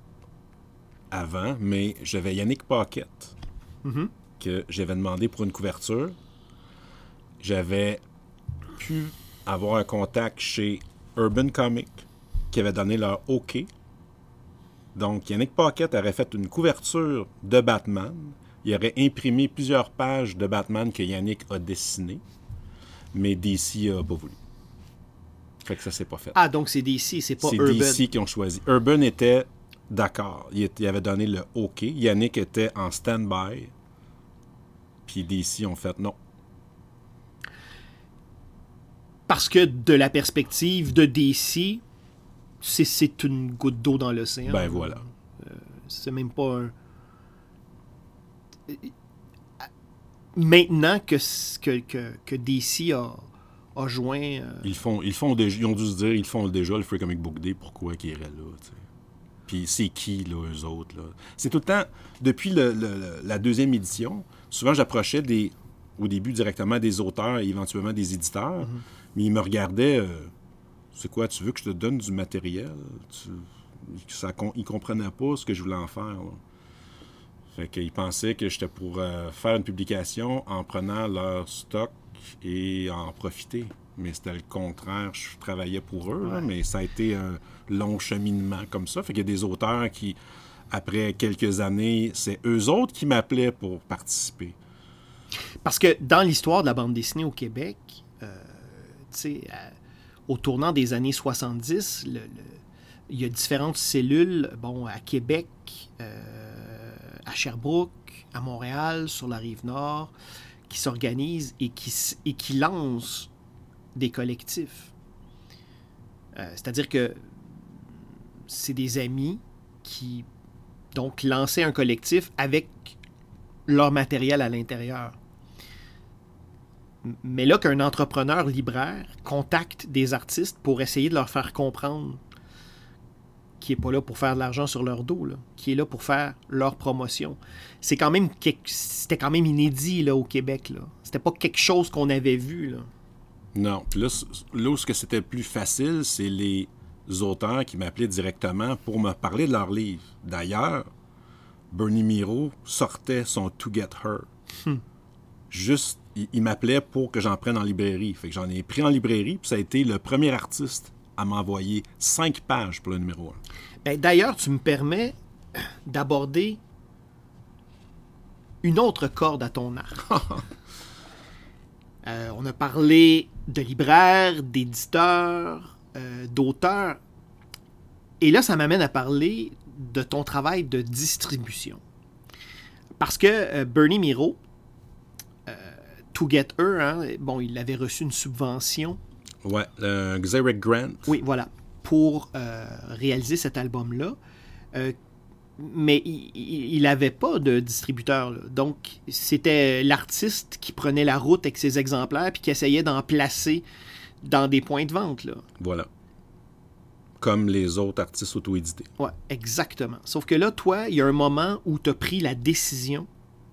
avant, mais j'avais Yannick Paquette que j'avais demandé pour une couverture. J'avais pu avoir un contact chez Urban Comics qui avait donné leur OK. Donc, Yannick Paquette aurait fait une couverture de Batman. Il aurait imprimé plusieurs pages de Batman que Yannick a dessinées. Mais DC n'a pas voulu. Fait que ça s'est pas fait. Ah, donc c'est DC, c'est pas Urban. C'est DC qui ont choisi. Urban était d'accord. Il avait donné le OK. Yannick était en stand-by. Puis DC ont fait non. Parce que de la perspective de DC, c'est une goutte d'eau dans l'océan. Ben voilà. C'est même pas un... Maintenant que DC a joint... Ils ont dû se dire, ils font déjà le Free Comic Book Day, pourquoi qu'ils iraient là, t'sais. Puis c'est qui, là, eux autres, là? C'est tout le temps, depuis la deuxième édition, souvent j'approchais au début directement des auteurs et éventuellement des éditeurs, mais ils me regardaient... c'est quoi, tu veux que je te donne du matériel? Ils comprenaient pas ce que je voulais en faire. Là. Fait qu'ils pensaient que j'étais pour faire une publication en prenant leur stock et en profiter. Mais c'était le contraire. Je travaillais pour eux, là, mais ça a été un long cheminement comme ça. Fait qu'il y a des auteurs qui, après quelques années, c'est eux autres qui m'appelaient pour participer. Parce que dans l'histoire de la bande dessinée au Québec, tu sais... au tournant des années 70, il y a différentes cellules, à Québec, à Sherbrooke, à Montréal, sur la Rive-Nord, qui s'organisent et qui lancent des collectifs. C'est-à-dire que c'est des amis qui, donc, lançaient un collectif avec leur matériel à l'intérieur. Mais là, qu'un entrepreneur libraire contacte des artistes pour essayer de leur faire comprendre qui est pas là pour faire de l'argent sur leur dos, là, qui est là pour faire leur promotion. C'était quand même inédit là, au Québec. Là. C'était pas quelque chose qu'on avait vu. Là. Non. Puis là où c'était plus facile, c'est les auteurs qui m'appelaient directement pour me parler de leurs livres. D'ailleurs, Bernie Miro sortait son To Get Her. Juste, il m'appelait pour que j'en prenne en librairie. Fait que j'en ai pris en librairie, puis ça a été le premier artiste à m'envoyer 5 pages pour le numéro 1. Ben, d'ailleurs, tu me permets d'aborder une autre corde à ton arc. On a parlé de libraires, d'éditeurs, d'auteurs. Et là, ça m'amène à parler de ton travail de distribution. Parce que Bernie Miro, To Get Her, hein, bon, il avait reçu une subvention. Ouais, Xeric Grant. Oui, voilà, pour réaliser cet album-là. Mais il n'avait pas de distributeur. Là. Donc, c'était l'artiste qui prenait la route avec ses exemplaires puis qui essayait d'en placer dans des points de vente. Là. Voilà. Comme les autres artistes auto-édités. Oui, exactement. Sauf que là, toi, il y a un moment où tu as pris la décision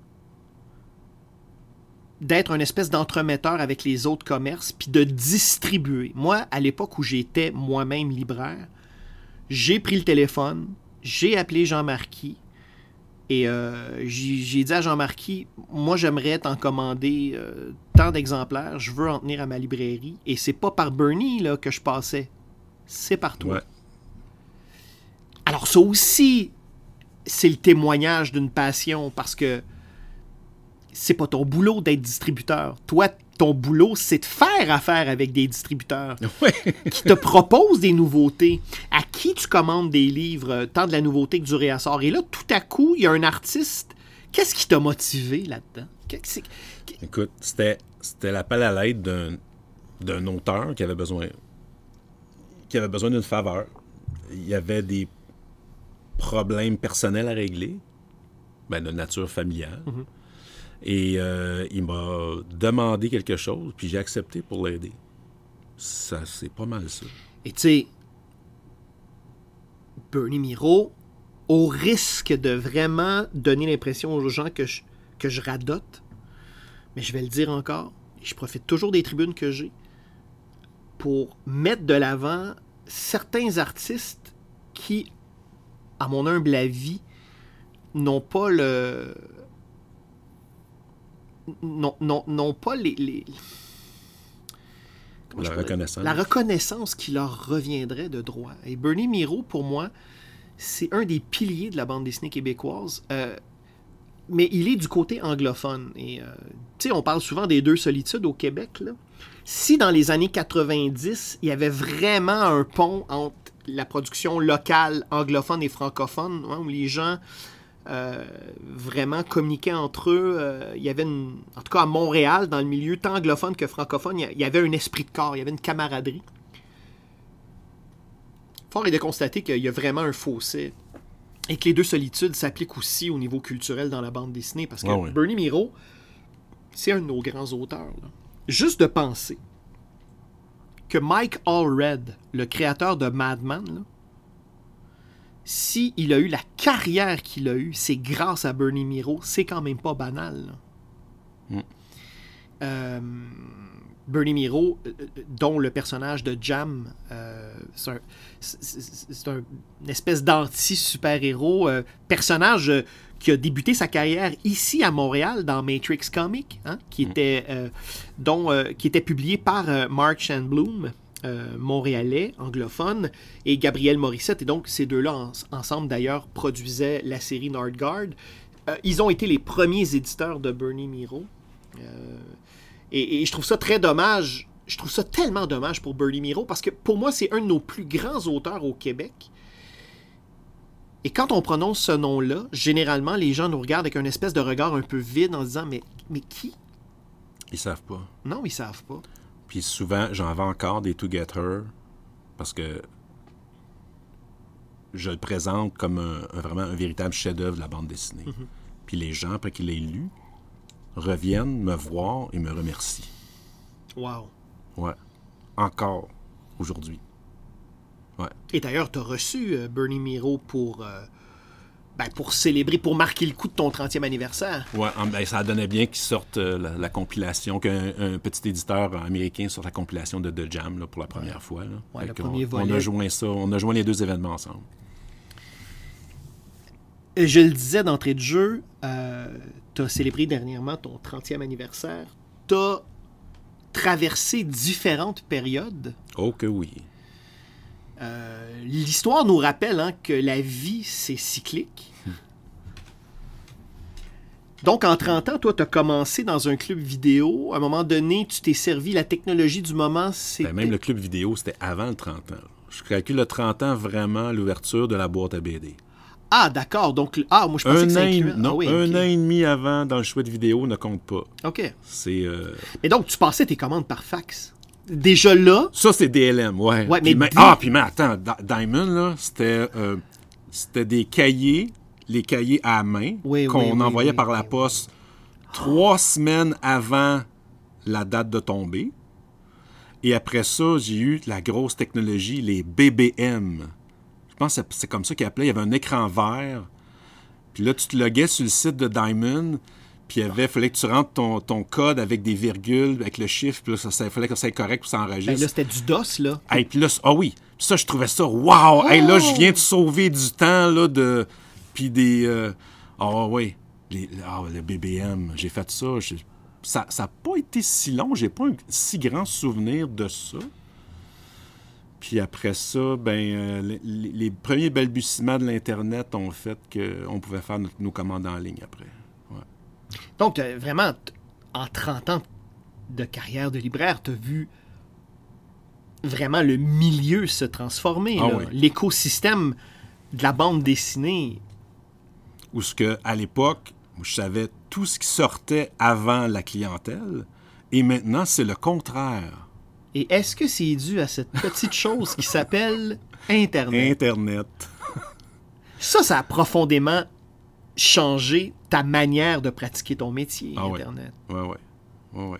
d'être une espèce d'entremetteur avec les autres commerces puis de distribuer. Moi, à l'époque où j'étais moi-même libraire, j'ai pris le téléphone, j'ai appelé Jean Marquis et j'ai dit à Jean Marquis, moi j'aimerais t'en commander tant d'exemplaires, je veux en tenir à ma librairie et c'est pas par Bernie là, que je passais, c'est par toi. Ouais. Alors ça aussi, c'est le témoignage d'une passion parce que c'est pas ton boulot d'être distributeur. Toi, ton boulot, c'est de faire affaire avec des distributeurs qui te proposent des nouveautés, à qui tu commandes des livres, tant de la nouveauté que du réassort. Et là, tout à coup, il y a un artiste. Qu'est-ce qui t'a motivé là-dedans? Écoute, c'était l'appel à l'aide d'un auteur qui avait besoin d'une faveur. Il y avait des problèmes personnels à régler, de nature familiale. Mm-hmm. Et il m'a demandé quelque chose, puis j'ai accepté pour l'aider. Ça, c'est pas mal ça. Et tu sais, Bernie Miro, au risque de vraiment donner l'impression aux gens que je radote, mais je vais le dire encore, et je profite toujours des tribunes que j'ai pour mettre de l'avant certains artistes qui, à mon humble avis, n'ont pas n'ont pas la reconnaissance qui leur reviendrait de droit. Et Bernie Miro, pour moi, c'est un des piliers de la bande dessinée québécoise, mais il est du côté anglophone. Et tu sais, on parle souvent des deux solitudes au Québec. Là. Si dans les années 90, il y avait vraiment un pont entre la production locale anglophone et francophone, hein, où les gens vraiment communiquaient entre eux. Il y avait en tout cas à Montréal, dans le milieu tant anglophone que francophone, il y avait un esprit de corps, il y avait une camaraderie. Fort est de constater qu'il y a vraiment un fossé et que les deux solitudes s'appliquent aussi au niveau culturel dans la bande dessinée parce que Bernie Miro, c'est un de nos grands auteurs. Là. Juste de penser que Mike Allred, le créateur de Mad Men, là, s'il a eu la carrière qu'il a eue, c'est grâce à Bernie Miro. C'est quand même pas banal. Bernie Miro, dont le personnage de Jam, c'est une espèce d'anti-super-héros, personnage qui a débuté sa carrière ici à Montréal dans Matrix Comics, hein, qui était publié par Mark Shanbloom, montréalais, anglophone, et Gabriel Morissette. Et donc, ces deux-là, ensemble, d'ailleurs, produisaient la série Nordgard. Ils ont été les premiers éditeurs de Bernie Miro. Et je trouve ça très dommage. Je trouve ça tellement dommage pour Bernie Miro, parce que pour moi, c'est un de nos plus grands auteurs au Québec. Et quand on prononce ce nom-là, généralement, les gens nous regardent avec une espèce de regard un peu vide en se disant « Mais qui? » Ils savent pas. Non, ils savent pas. Puis souvent, j'en vends encore des To Get Her parce que je le présente comme vraiment un véritable chef-d'œuvre de la bande dessinée. Mm-hmm. Puis les gens, après qu'ils l'aient lu, reviennent me voir et me remercient. Wow. Ouais. Encore aujourd'hui. Ouais. Et d'ailleurs, tu as reçu Bernie Miro pour célébrer, pour marquer le coup de ton 30e anniversaire. Ouais, ça donnait bien qu'ils sortent la compilation, qu'un petit éditeur américain sorte la compilation de The Jam là, pour la première fois. Là. Ouais, le premier volet. On a joint les deux événements ensemble. Je le disais d'entrée de jeu, tu as célébré dernièrement ton 30e anniversaire. Tu as traversé différentes périodes. Oh que oui. L'histoire nous rappelle que la vie, c'est cyclique. Donc, en 30 ans, toi, tu as commencé dans un club vidéo. À un moment donné, tu t'es servi la technologie du moment. Même le club vidéo, c'était avant le 30 ans. Je calcule le 30 ans vraiment l'ouverture de la boîte à BD. Ah, d'accord. Donc, moi, je pensais que ça incluait... Non, okay. Un an et demi avant, dans le chouette vidéo, ne compte pas. OK. C'est... Mais donc, tu passais tes commandes par fax. Déjà là... Ça, c'est DLM, ouais. Mais attends, Diamond, là, c'était des cahiers, les cahiers à main, qu'on envoyait par la poste 3 semaines avant la date de tombée. Et après ça, j'ai eu la grosse technologie, les BBM. Je pense que c'est comme ça qu'ils appelaient. Il y avait un écran vert. Puis là, tu te loguais sur le site de Diamond. Puis il fallait que tu rentres ton code avec des virgules, avec le chiffre. Puis là, il fallait que ça soit correct pour que ça enregistre. Ben là, c'était du DOS, là. Hey, puis là, oui. Puis ça, je trouvais ça, wow! Hey, là, je viens de sauver du temps, là, puis des... oui. Le BBM, j'ai fait ça. Ça n'a pas été si long. J'ai pas un si grand souvenir de ça. Puis après ça, les premiers balbutiements de l'Internet ont fait qu'on pouvait faire nos commandes en ligne après. Ouais. Donc, vraiment, en 30 ans de carrière de libraire, tu as vu vraiment le milieu se transformer. Oui. L'écosystème de la bande dessinée. Où à l'époque, je savais tout ce qui sortait avant la clientèle, et maintenant, c'est le contraire. Et est-ce que c'est dû à cette petite chose qui s'appelle Internet? Internet. Ça a profondément changé ta manière de pratiquer ton métier, Internet. Oui.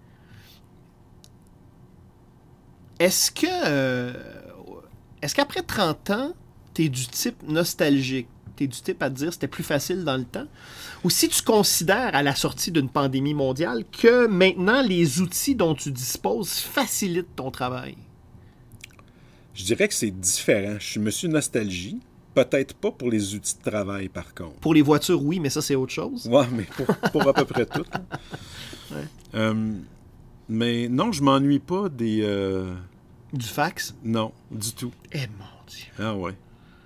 Est-ce qu'après 30 ans, t'es du type nostalgique? T'es du type à te dire c'était plus facile dans le temps? Ou si tu considères à la sortie d'une pandémie mondiale que maintenant les outils dont tu disposes facilitent ton travail? Je dirais que c'est différent. Je suis monsieur nostalgie. Peut-être pas pour les outils de travail, par contre. Pour les voitures, oui, mais ça, c'est autre chose. Oui, mais pour à peu près tout. Ouais. Mais non, je m'ennuie pas des... Du fax? Non, du tout. Eh mon Dieu. Ah ouais.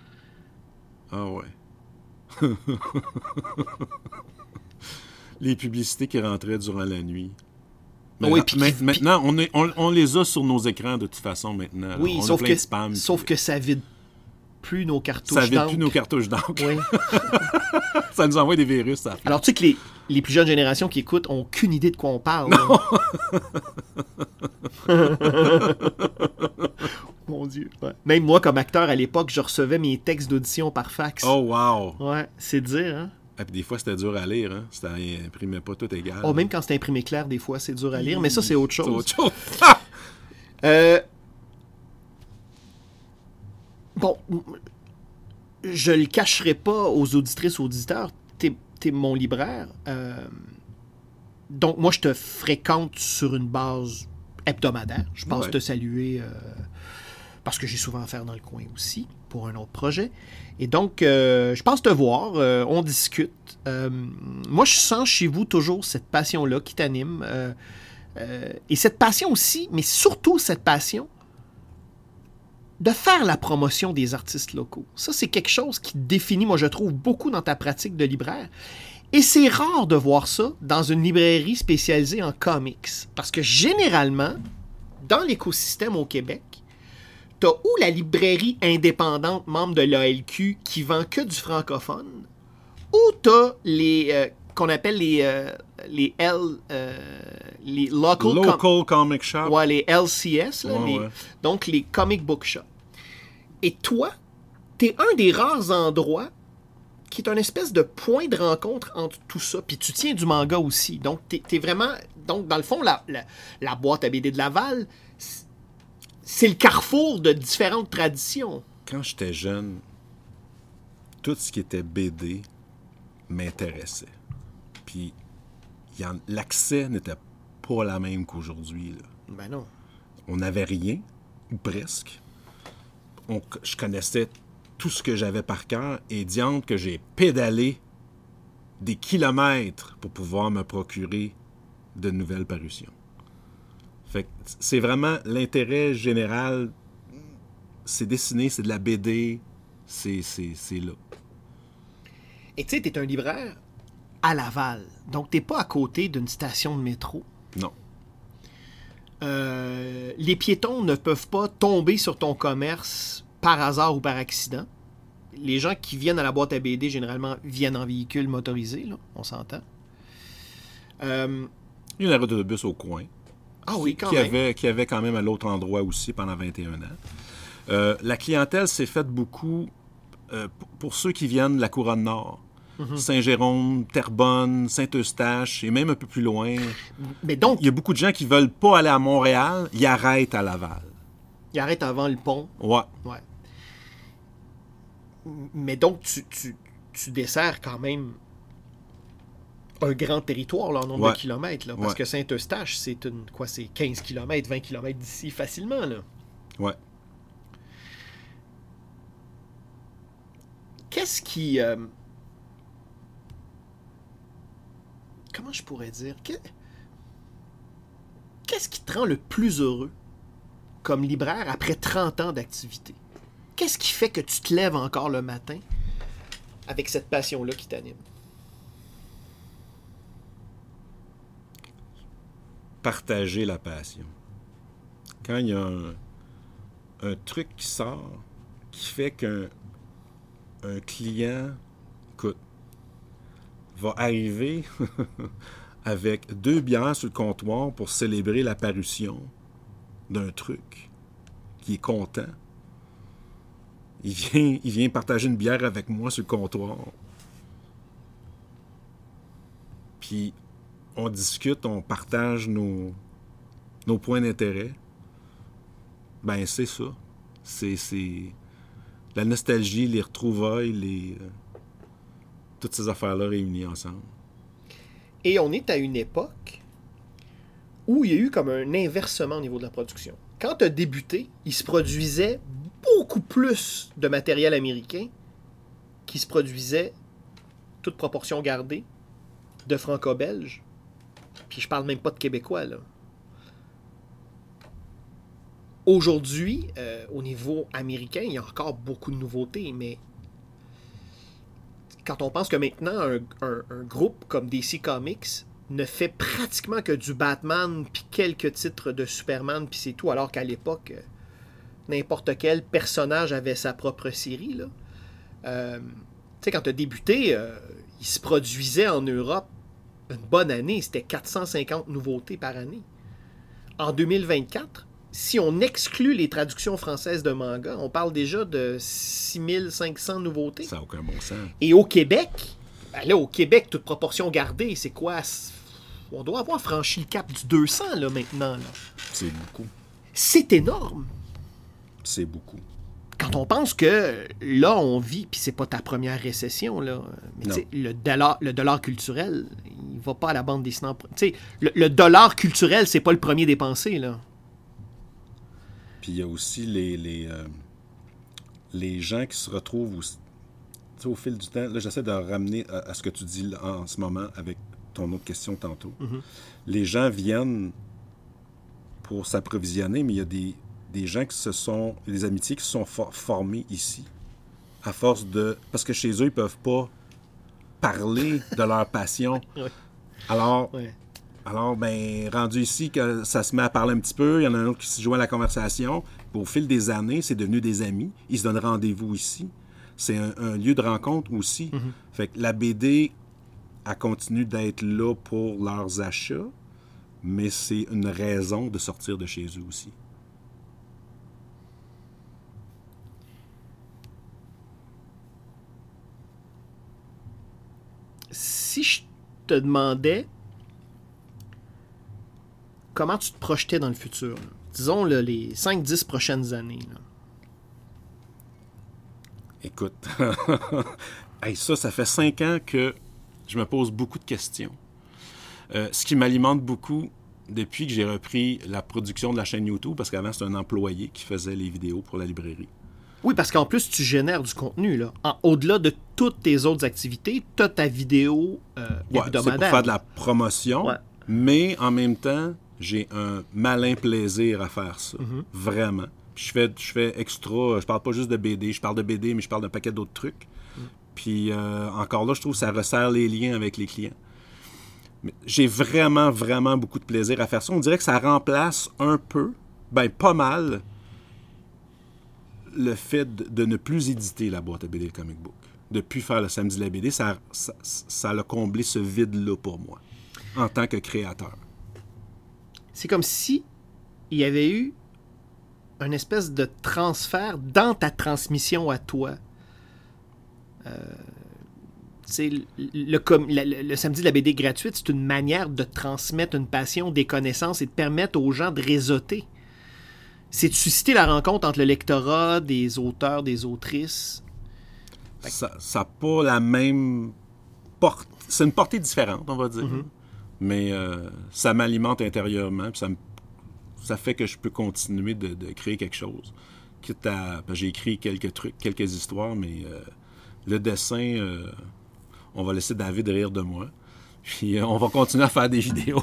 Les publicités qui rentraient durant la nuit. Maintenant, on les a sur nos écrans de toute façon maintenant. Oui, on sauf a plein de spam. Sauf que ça vide plus nos cartouches d'encre. Ça vide plus nos cartouches d'encre. Oui. Ça nous envoie des virus. Ça. Alors, tu sais que les plus jeunes générations qui écoutent n'ont aucune idée de quoi on parle. Non. Mon Dieu. Ouais. Même moi, comme acteur, à l'époque, je recevais mes textes d'audition par fax. Oh, wow. Ouais, c'est dire, hein? Et puis des fois, c'était dur à lire. Hein? Ça imprimait pas tout égal. Oh, même quand c'était imprimé clair, des fois, c'est dur à lire. Mais ça, c'est autre chose. C'est autre chose. Bon, je le cacherai pas aux auditrices, auditeurs. T'es mon libraire. Donc, moi, je te fréquente sur une base hebdomadaire. Je pense te saluer parce que j'ai souvent affaire dans le coin aussi pour un autre projet. Et donc, je pense te voir. On discute. Moi, je sens chez vous toujours cette passion-là qui t'anime. Et cette passion aussi, mais surtout cette passion de faire la promotion des artistes locaux. Ça, c'est quelque chose qui te définit, moi, je trouve, beaucoup dans ta pratique de libraire. Et c'est rare de voir ça dans une librairie spécialisée en comics. Parce que généralement, dans l'écosystème au Québec, t'as ou la librairie indépendante membre de l'ALQ qui vend que du francophone, ou t'as les qu'on appelle les Local Comic Shop. Ouais, les LCS, là, ouais. Donc les Comic Book Shop. Et toi, t'es un des rares endroits qui est une espèce de point de rencontre entre tout ça. Puis tu tiens du manga aussi. Donc, t'es vraiment... Donc, dans le fond, la boîte à BD de Laval, c'est le carrefour de différentes traditions. Quand j'étais jeune, tout ce qui était BD m'intéressait. Puis l'accès n'était pas la même qu'aujourd'hui. Là. Ben non. On n'avait rien, ou presque. Je connaissais tout ce que j'avais par cœur et diante que j'ai pédalé des kilomètres pour pouvoir me procurer de nouvelles parutions. Fait que c'est vraiment l'intérêt général. C'est dessiné, c'est de la BD, c'est là. Et tu sais, t'es un libraire à Laval. Donc, t'es pas à côté d'une station de métro. Non. Les piétons ne peuvent pas tomber sur ton commerce par hasard ou par accident. Les gens qui viennent à la boîte à BD, généralement, viennent en véhicule motorisé, là, on s'entend. Il y a une arrêt d'autobus au coin. Ah oui, quand même. Qui avait quand même à l'autre endroit aussi pendant 21 ans. La clientèle s'est faite beaucoup pour ceux qui viennent de la Couronne Nord. Saint-Jérôme, Terrebonne, Saint-Eustache et même un peu plus loin. Mais donc, il y a beaucoup de gens qui veulent pas aller à Montréal, ils arrêtent à Laval. Ils arrêtent avant le pont. Ouais. Mais donc, tu desserres quand même un grand territoire là, en nombre de kilomètres. Là, parce que Saint-Eustache, c'est 15 km, 20 km d'ici facilement. Là. Ouais. Qu'est-ce qui... comment je pourrais dire? Qu'est-ce qui te rend le plus heureux comme libraire après 30 ans d'activité? Qu'est-ce qui fait que tu te lèves encore le matin avec cette passion-là qui t'anime? Partager la passion. Quand il y a un truc qui sort qui fait qu'un client, écoute, va arriver avec 2 bières sur le comptoir pour célébrer la parution d'un truc, qui est content. Il vient partager une bière avec moi sur le comptoir. Puis on discute, on partage nos points d'intérêt. Ben c'est ça. C'est la nostalgie, les retrouvailles, toutes ces affaires-là réunies ensemble. Et on est à une époque où il y a eu comme un inversement au niveau de la production. Quand tu as débuté, il se produisait beaucoup plus de matériel américain qui se produisait, toute proportion gardée, de franco-belge. Puis je parle même pas de québécois, là. Aujourd'hui, au niveau américain, il y a encore beaucoup de nouveautés, mais quand on pense que maintenant, un groupe comme DC Comics ne fait pratiquement que du Batman, puis quelques titres de Superman, puis c'est tout, alors qu'à l'époque, n'importe quel personnage avait sa propre série, là. Tu sais, quand tu as débuté, il se produisait en Europe une bonne année, c'était 450 nouveautés par année. En 2024, si on exclut les traductions françaises de manga, on parle déjà de 6500 nouveautés. Ça n'a aucun bon sens. Et au Québec, ben là, au Québec, toute proportion gardée, c'est quoi? On doit avoir franchi le cap du 200 là, maintenant. Là. C'est beaucoup. C'est énorme. C'est beaucoup. Quand on pense que là, on vit, puis c'est pas ta première récession, là, mais tu sais, le dollar culturel, il va pas à la bande dessinée. Tu sais, le dollar culturel, c'est pas le premier dépensé, là. Puis il y a aussi les gens qui se retrouvent au fil du temps. Là, j'essaie de ramener à ce que tu dis là, en ce moment avec ton autre question tantôt. Mm-hmm. Les gens viennent pour s'approvisionner, mais il y a des gens des amitiés qui se sont formées ici, à force de... Parce que chez eux, ils peuvent pas parler de leur passion. Ouais. Alors, ben, rendu ici, que ça se met à parler un petit peu, il y en a un autre qui se joint à la conversation. Au fil des années, c'est devenu des amis. Ils se donnent rendez-vous ici. C'est un lieu de rencontre aussi. Mm-hmm. Fait que la BD, elle continue d'être là pour leurs achats, mais c'est une raison de sortir de chez eux aussi. Si je te demandais comment tu te projetais dans le futur, tu disons, là, les 5-10 prochaines années? Là? Écoute, hey, ça fait 5 ans que je me pose beaucoup de questions. Ce qui m'alimente beaucoup depuis que j'ai repris la production de la chaîne YouTube, parce qu'avant, c'était un employé qui faisait les vidéos pour la librairie. Oui, parce qu'en plus, tu génères du contenu. Là. Au-delà de toutes tes autres activités, tu as ta vidéo hebdomadaire. C'est pour faire de la promotion, Ouais. mais en même temps, j'ai un malin plaisir à faire ça. Vraiment. Puis je fais extra, je parle pas juste de BD, je parle de BD, mais je parle d'un paquet d'autres trucs. Puis encore là, je trouve que ça resserre les liens avec les clients. Mais j'ai vraiment, vraiment beaucoup de plaisir à faire ça. On dirait que ça remplace un peu, pas mal, le fait de ne plus éditer la boîte à BD et le comic book. De ne plus faire le samedi de la BD, ça a comblé ce vide-là pour moi, en tant que créateur. C'est comme si il y avait eu une espèce de transfert dans ta transmission à toi. Le samedi de la BD gratuite, c'est une manière de transmettre une passion, des connaissances et de permettre aux gens de réseauter. C'est de susciter la rencontre entre le lectorat, des auteurs, des autrices. Ça n'a pas la même portée. C'est une portée différente, on va dire. Mais ça m'alimente intérieurement. Puis ça fait que je peux continuer de créer quelque chose. J'ai écrit quelques trucs, quelques histoires, mais le dessin, on va laisser David rire de moi. Puis on va continuer à faire des vidéos.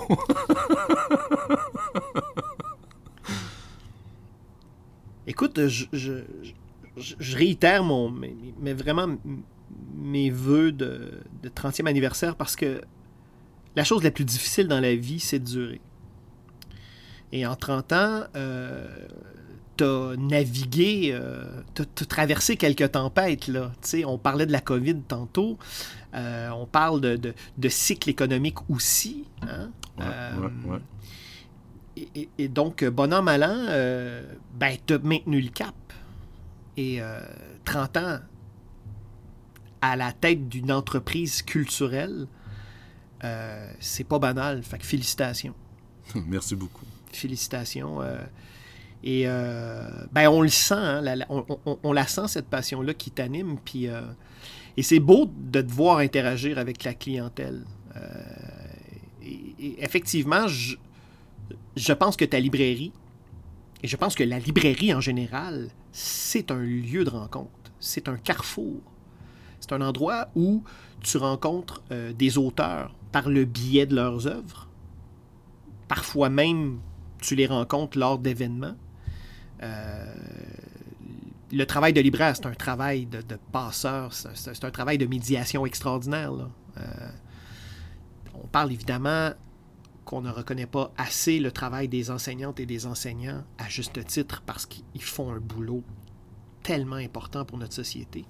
Écoute, je réitère mais vraiment mes vœux de 30e anniversaire parce que la chose la plus difficile dans la vie, c'est de durer. Et en 30 ans, t'as navigué, t'as traversé quelques tempêtes. Là. On parlait de la COVID tantôt. On parle de cycle économique aussi. Hein? Ouais. Et donc, bon an, mal an, t'as maintenu le cap. Et 30 ans à la tête d'une entreprise culturelle, c'est pas banal. Fait que félicitations. Merci beaucoup. Félicitations. On le sent, hein, on la sent, cette passion-là qui t'anime. Puis, et c'est beau de te voir interagir avec la clientèle. Et effectivement, je pense que ta librairie, et je pense que la librairie en général, c'est un lieu de rencontre. C'est un carrefour. C'est un endroit où tu rencontres des auteurs par le biais de leurs œuvres. Parfois même, tu les rencontres lors d'événements. Le travail de libraire, c'est un travail de passeur, c'est un travail de médiation extraordinaire. Là. On parle évidemment qu'on ne reconnaît pas assez le travail des enseignantes et des enseignants, à juste titre, parce qu'ils font un boulot tellement important pour notre société.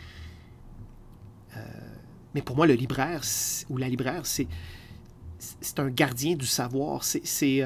Mais pour moi, le libraire ou la libraire, c'est un gardien du savoir. C'est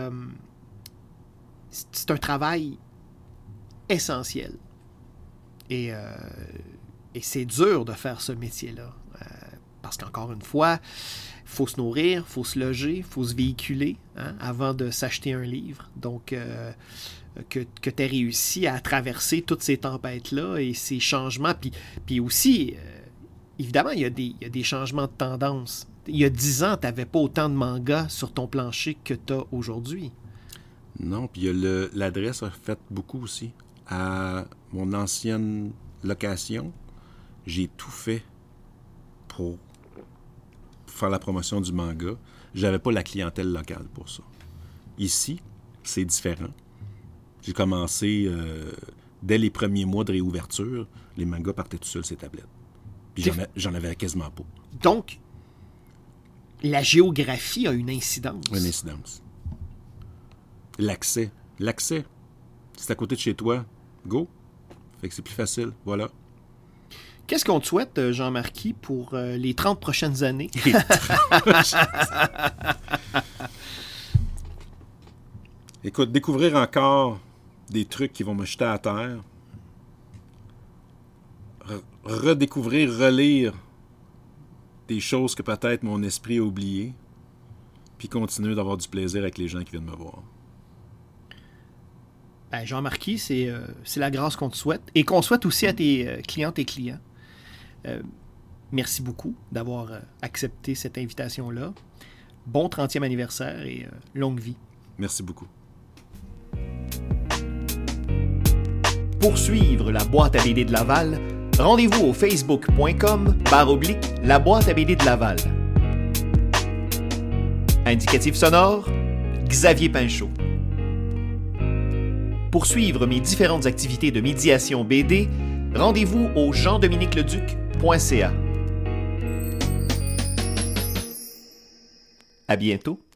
un travail essentiel. Et c'est dur de faire ce métier-là. Parce qu'encore une fois, il faut se nourrir, il faut se loger, il faut se véhiculer avant de s'acheter un livre. Donc, que tu aies réussi à traverser toutes ces tempêtes-là et ces changements. Puis aussi, évidemment, il y a des changements de tendance. Il y a 10 ans, tu n'avais pas autant de mangas sur ton plancher que tu as aujourd'hui. Non, puis l'adresse a fait beaucoup aussi. À mon ancienne location, j'ai tout fait pour faire la promotion du manga. J'avais pas la clientèle locale pour ça. Ici, c'est différent. J'ai commencé, dès les premiers mois de réouverture, les mangas partaient tout seuls sur les tablettes. Puis j'en avais quasiment pas. Donc, la géographie a une incidence. Une incidence. L'accès. C'est à côté de chez toi. Go. Fait que c'est plus facile. Voilà. Qu'est-ce qu'on te souhaite, Jean-Marquis, pour les 30 prochaines années? Écoute, découvrir encore des trucs qui vont me jeter à terre. Redécouvrir, relire des choses que peut-être mon esprit a oubliées. Puis continuer d'avoir du plaisir avec les gens qui viennent me voir. Ben, Jean-Marquis, c'est la grâce qu'on te souhaite et qu'on souhaite aussi à tes clientes et clients. Merci beaucoup d'avoir accepté cette invitation-là. Bon 30e anniversaire et longue vie. Merci beaucoup. Pour suivre la boîte à BD de Laval, rendez-vous au facebook.com/la boîte à BD de Laval. Indicatif sonore, Xavier Pinchot. Pour suivre mes différentes activités de médiation BD, rendez-vous au jean-dominique-leduc.ca. À bientôt.